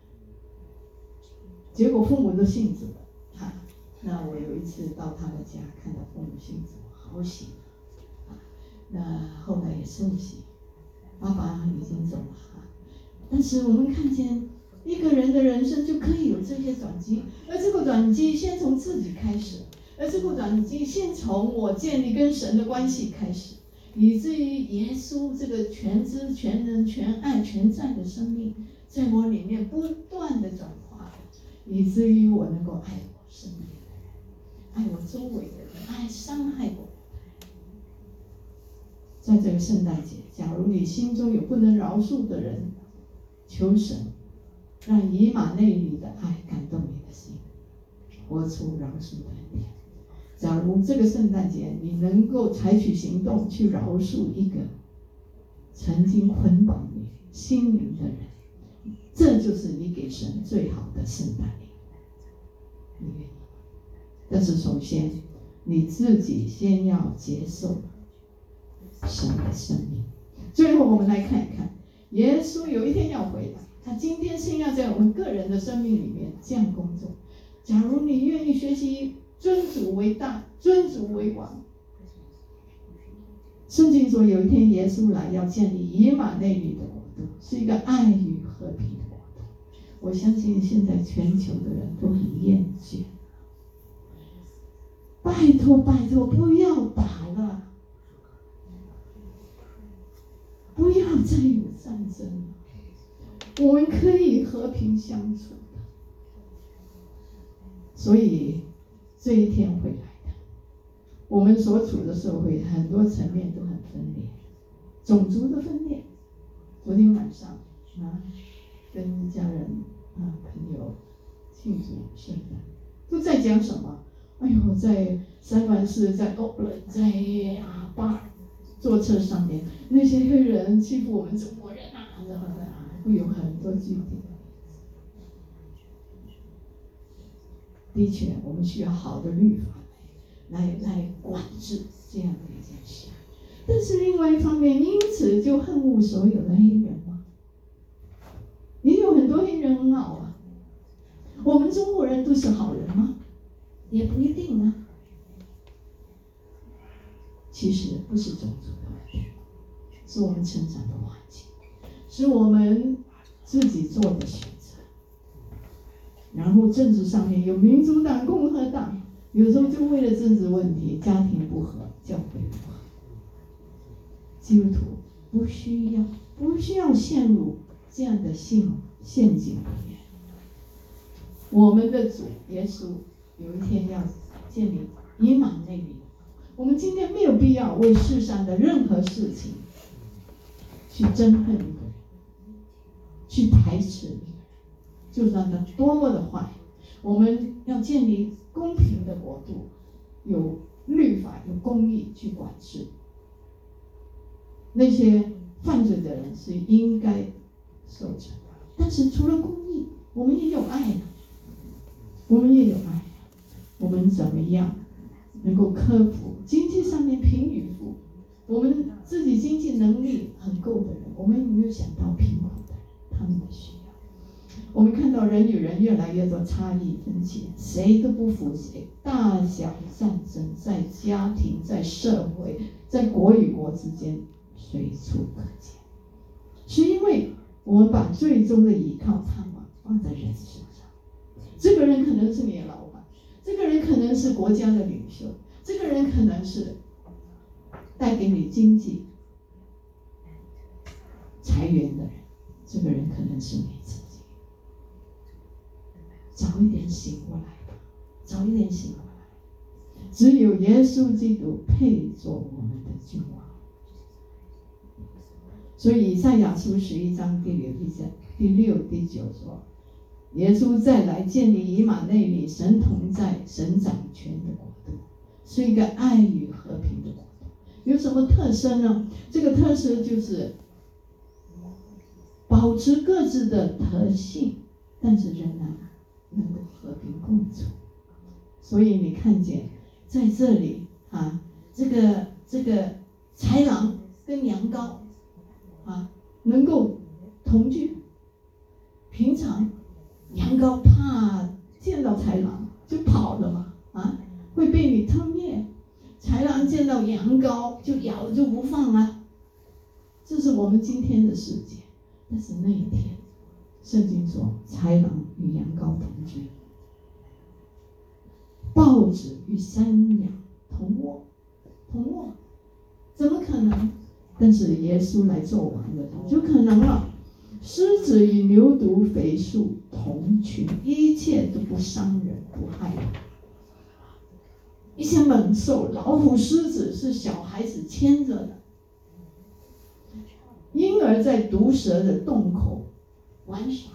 结果父母都信主了，啊，那我有一次到他的家，看到父母信主，好喜啊。那后来也受洗。爸爸已经走了，但是我们看见一个人的人生就可以有这些转机，而这个转机先从自己开始，而这个转机先从我建立跟神的关系开始，以至于耶稣这个全知、全能、全爱、全在的生命，在我里面不断的转化，以至于我能够爱我身边的人，爱我周围的人，爱伤害我。在这个圣诞节，假如你心中有不能饶恕的人，求神让以马内利的爱感动你的心，活出饶恕的恩典。假如这个圣诞节你能够采取行动去饶恕一个曾经捆绑你心灵的人，这就是你给神最好的圣诞礼物。你愿意？但是首先你自己先要接受神的生命。最后我们来看一看耶稣有一天要回来，他今天先要在我们个人的生命里面这样工作。假如你愿意学习尊主为大，尊主为王，圣经说有一天耶稣来要建立以马内利的国度，是一个爱与和平的国度。我相信现在全球的人都很厌倦，拜托拜托，不要打了，不要再有战争了，我们可以和平相处的。所以这一天会来的。我们所处的社会很多层面都很分裂，种族的分裂。昨天晚上啊，跟家人啊朋友庆祝圣诞，都在讲什么？哎呦，在三藩市，在欧伦，在啊巴坐车上面，那些黑人欺负我们中国人啊，然后啊，会有很多具体的。的确，我们需要好的律法来来管制这样的一件事。但是另外一方面，因此就恨恶所有的黑人吗？也有很多黑人很好啊。我们中国人都是好人吗？也不一定啊。其实不是种族的问题，是我们成长的环境，是我们自己做的选择。然后政治上面有民主党、共和党，有时候就为了政治问题，家庭不和，教会不和。基督徒不需要不需要陷入这样的陷陷阱里面。我们的主耶稣有一天要建立以马内利，我们今天没有必要为世上的任何事情去憎恨一个人，去排斥一个人，就算他多么的坏，我们要建立公平的国度，有律法、有公义去管制。那些犯罪的人是应该受惩罚，但是除了公义，我们也有爱的，我们也有爱。我们怎么样能够克服经济上面贫与富？我们自己经济能力很够的人，我们有没有想到贫苦的人他们的需要？我们看到人与人越来越多差异分歧，谁都不服谁，大小战争在家庭、在社会、在国与国之间随处可见，是因为我们把最终的依靠盼望放在人身上。这个人可能是你的老板，这个人可能是国家的领袖，这个人可能是带给你经济财源的人，这个人可能是你自己。早一点醒过来吧，早一点醒过来。只有耶稣基督配做我们的君王。所以以赛亚书十一章第六、第三、第六、第九说，耶稣再来建立以马内利，神同在、神掌权的国度，是一个爱与和平的国度。有什么特色呢？这个特色就是保持各自的特性，但是仍然能够和平共处。所以你看见在这里啊，这个这个豺狼跟羊羔啊，能够同居。平常羊羔怕见到豺狼就跑了嘛，啊，会被你吞灭。豺狼见到羊羔就咬就不放了。这是我们今天的世界。但是那一天，圣经说豺狼与羊羔同居，豹子与山羊同卧，同卧，怎么可能？但是耶稣来做王的就可能了。狮子与牛犊、肥畜同群，一切都不伤人，不害人。一些猛兽，老虎、狮子是小孩子牵着的，婴儿在毒蛇的洞口玩耍，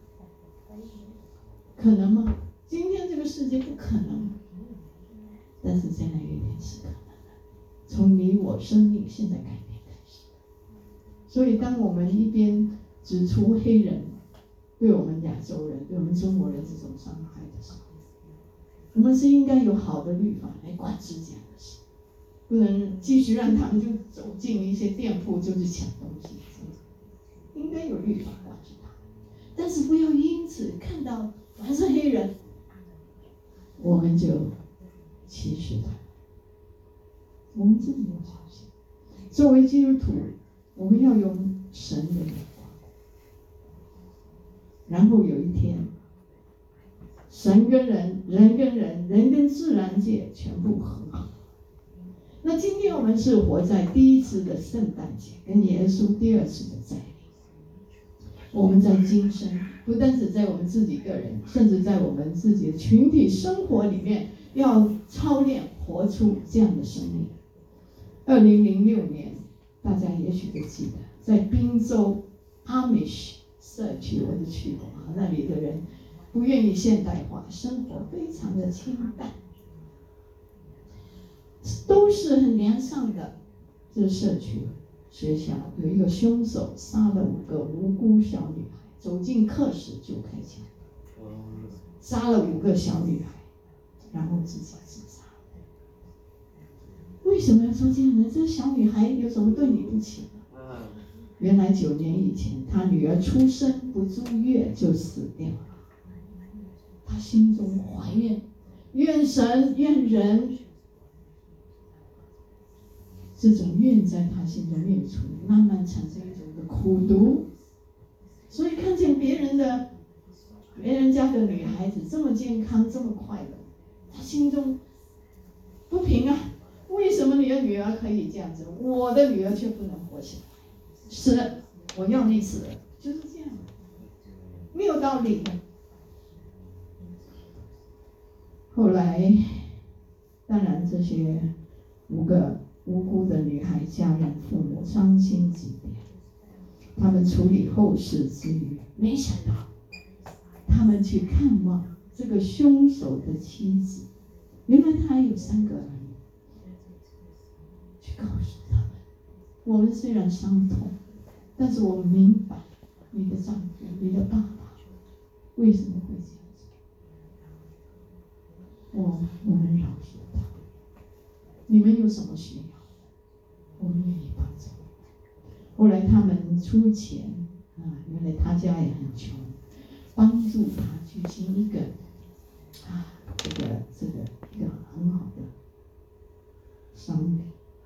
可能吗？今天这个世界不可能，但是将来有一天是可能的，从你我生命现在改变开始。所以当我们一边指出黑人对我们亚洲人、对我们中国人这种伤害的时候，我们是应该有好的律法来管制这样的事，不能继续让他们就走进一些店铺就去抢东西。 应该有律法管制他，但是不要因此看到凡是黑人，我们就歧视他。我们自己要小心。作为基督徒，我们要有神的眼光，然后有一天，神跟人，人跟人，人跟自然界全部和好。那今天我们是活在第一次的圣诞节，跟耶稣第二次的再临。我们在今生，不单只在我们自己个人，甚至在我们自己的群体生活里面，要操练活出这样的生命。二零零六年，大家也许都记得，在宾州阿米什社区，我就去过啊，那里的人不愿意现代化，生活非常的清淡。都是很良善的，这个社区学校有一个凶手杀了五个无辜小女孩，走进课室就开枪，杀了五个小女孩，然后自己自杀。为什么要做这样呢？这小女孩有什么对你不起呢？原来九年以前，她女儿出生不足月就死掉了，她心中怀怨，怨神怨人。这种怨在他心中灭除，慢慢产生一种的苦毒，所以看见别人的、别人家的女孩子这么健康、这么快乐，他心中不平啊！为什么你的女儿可以这样子，我的女儿却不能活起来？死，我要你死，就是这样，没有道理的。后来，当然这些五个无辜的女孩家人父母伤心极点，他们处理后事之余，没想到他们去看望这个凶手的妻子，原来他还有三个儿女，去告诉他们，我们虽然伤痛，但是我们明白你的丈夫、你的爸爸为什么会这样子，我我们饶恕他，你们有什么需要，我们愿意帮助。后来他们出钱啊，原来他家也很穷，帮助他举行一个啊，这个这个一个很好的丧礼，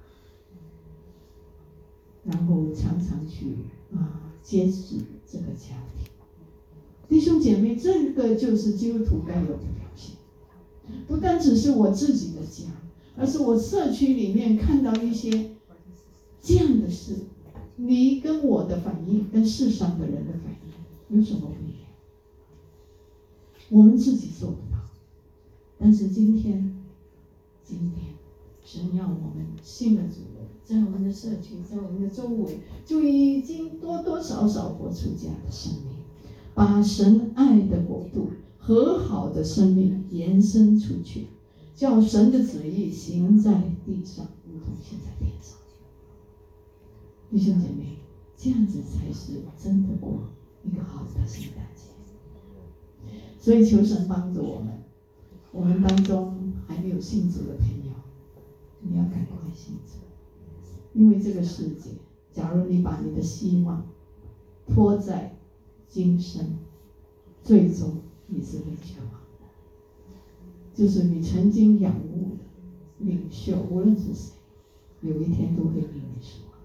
然后常常去啊接济这个家庭。弟兄姐妹，这个就是基督徒该有的表现，不单只是我自己的家，而是我社区里面看到一些这样的事，你跟我的反应跟世上的人的反应有什么不一样？我们自己做不到，但是今天，今天神要我们信了主了，在我们的社区，在我们的周围，就已经多多少少活出这样的生命，把神爱的国度、和好的生命延伸出去，叫神的旨意行在地上，如同行在天上。弟兄姐妹，这样子才是真的过一个好的圣诞节。所以求神帮助我们，我们当中还没有信主的朋友，你要赶快信主，因为这个世界，假如你把你的希望托在今生，最终你是会绝望的。就是你曾经仰慕的领袖，无论是谁，有一天都会令你失望。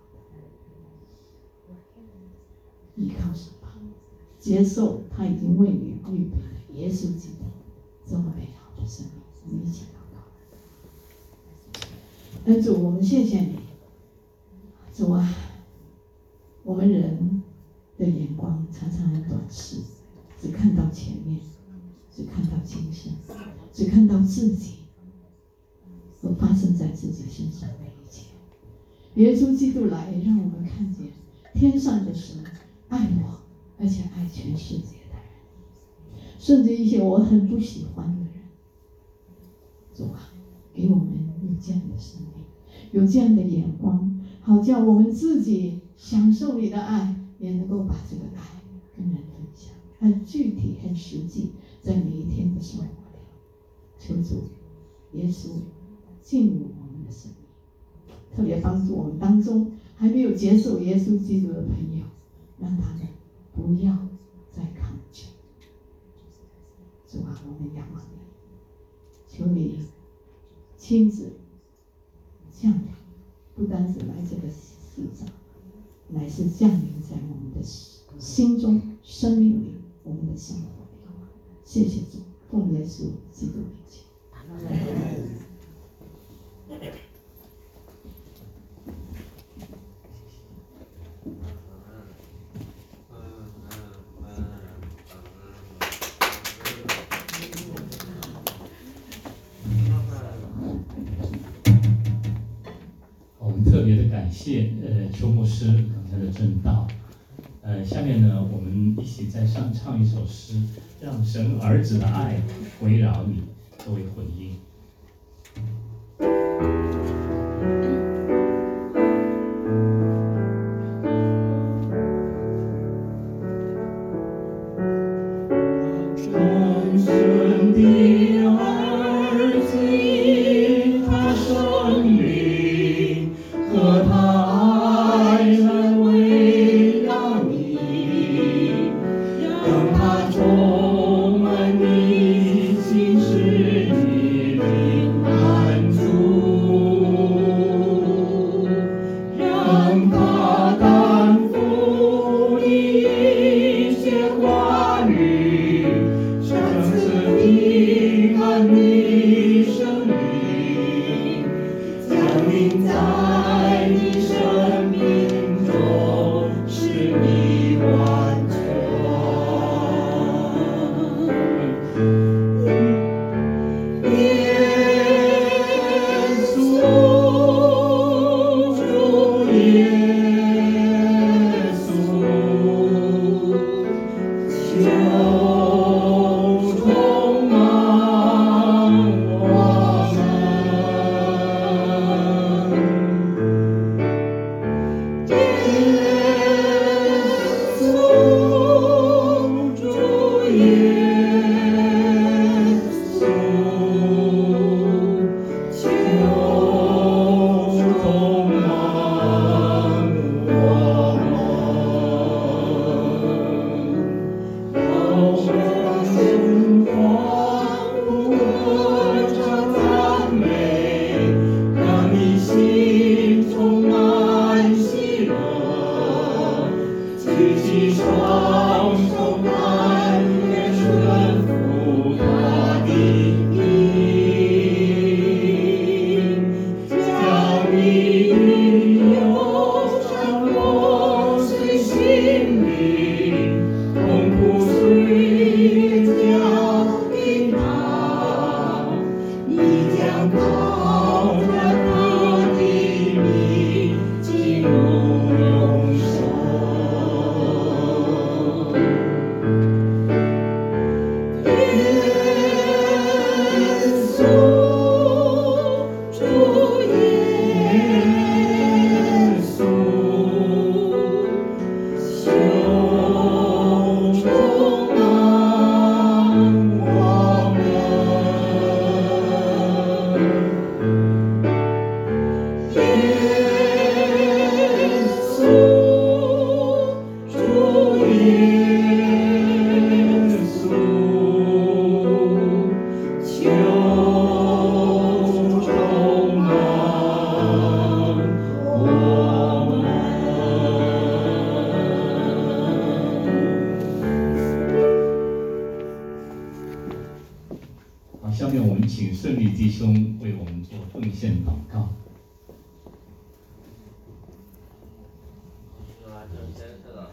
依靠神吧，接受他已经为你预备的耶稣基督这么美好的生命。我们一起祷告。恩主，我们谢谢你，主啊，我们人的眼光常常很短视，只看到前面，只看到今生，只看到自己和发生在自己身上的一切。耶稣基督来，让我们看见天上的神爱我，而且爱全世界的人，甚至一些我很不喜欢的人。主啊，给我们有这样的生命，有这样的眼光，好叫我们自己享受你的爱，也能够把这个爱跟人分享，很具体、很实际，在每一天的生活里。求主耶稣进入我们的生命，特别帮助我们当中还没有接受耶稣基督的朋友， 让他们不要再抗拒。主啊，我们仰望你，求你亲自降临，不单是来这个世上，乃是降临在我们的心中、生命里、我们的生活里。谢谢主，奉耶稣基督名求。 我们特别的感谢呃邱牧师刚才的正道。呃，下面呢，我们一起再上唱一首诗，让神儿子的爱围绕你，作为回应。 让神的儿子以他生命和他爱来围绕你，让他充满你心，使你灵安住，让他担负你一切话语，生死平安的生命，降临在你生命中，使你完全。耶稣，主耶稣，求充满我们。耶稣，主耶稣，求充满我们。让神欢呼歌唱赞美，让你心充满喜乐，举起双手甘愿顺服他的名，将你的忧伤落碎心灵，痛苦虽交给他，你将靠着他的名进入永生。耶稣，主耶稣，求充满我们。耶稣，主耶稣，求充满我们。 好，下面我们请顺利弟兄为我们做奉献祷告。 是吧？就先是了。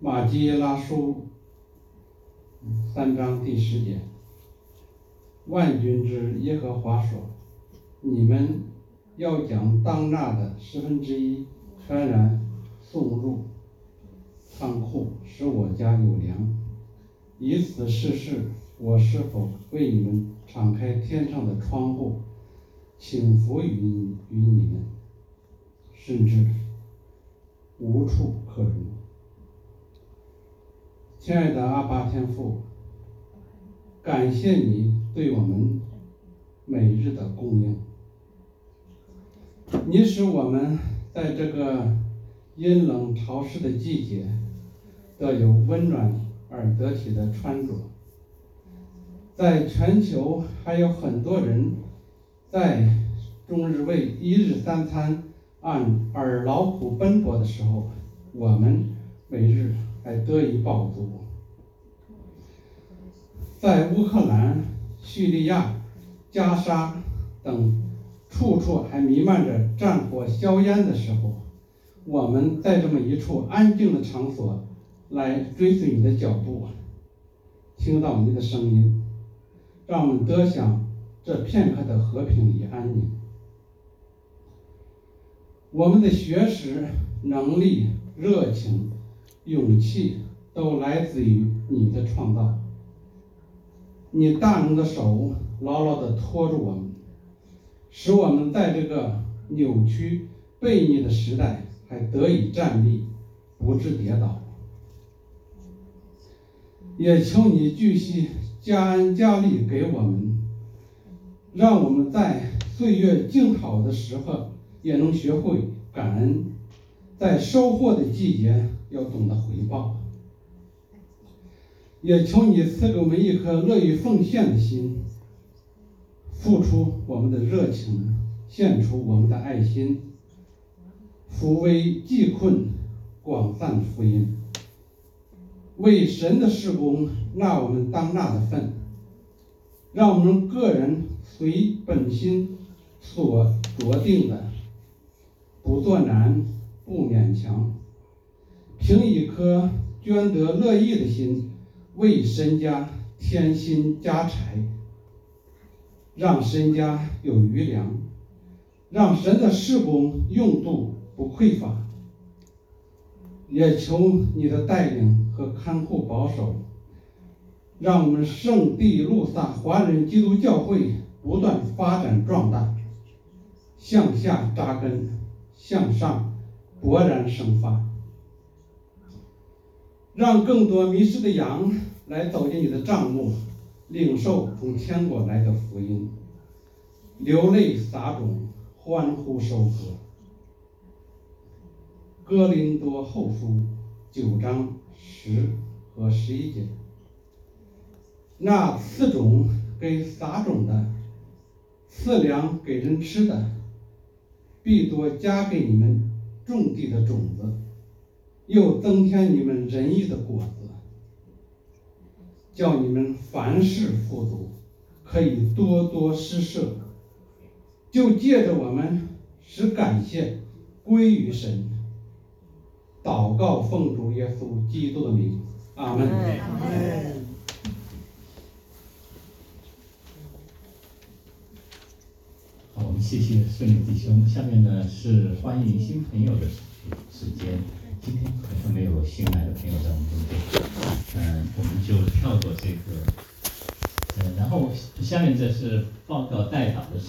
马基耶拉书三章第十节，万军之耶和华说：你们要将当纳的十分之一全然送入仓库，使我家有粮。以此试试我是否为你们敞开天上的窗户，倾福于于你们，甚至无处可容。亲爱的阿爸天父，感谢你对我们每日的供应，你使我们在这个阴冷潮湿的季节得有温暖而得体的穿着。在全球还有很多人在终日为一日三餐按而劳苦奔波的时候，我们每日还得以饱足。在乌克兰、叙利亚、加沙等处处还弥漫着战火硝烟的时候，我们在这么一处安静的场所来追随你的脚步，听到你的声音，让我们得享这片刻的和平与安宁。我们的学识、能力、热情、勇气都来自于你的创造。你大能的手牢牢地托住我们，使我们在这个扭曲悖逆的时代还得以站立，不致跌倒。也求你继续加恩加力给我们，让我们在岁月静好的时候也能学会感恩，在收获的季节要懂得回报。也求你赐给我们一颗乐于奉献的心，付出我们的热情，献出我们的爱心，抚慰济困，广散福音，为神的事工纳我们当纳的分，让我们个人随本心所酌定的，不做难，不勉强，凭一颗捐得乐意的心，为神家添薪加柴，让神家有余粮，让神的事工用度不匮乏。也求你的带领和看护保守，让我们圣地路撒华人基督教会不断发展壮大，向下扎根，向上勃然生发，让更多迷失的羊来走进你的帐幕，领受从天国来的福音，流泪撒种，欢呼收割。哥林多后书九章十和十一节，那赐种给撒种的，赐粮给人吃的，必多加给你们种地的种子，又增添你们仁义的果子，叫你们凡事富足，可以多多施舍，就借着我们使感谢归于神。祷告奉主耶稣基督的名，阿门。 阿门。 好，我们谢谢顺利弟兄。下面呢是欢迎新朋友的时间。今天好像没有新来的朋友在我们中间，嗯，我们就跳过这个，嗯，然后下面这是报告代祷的。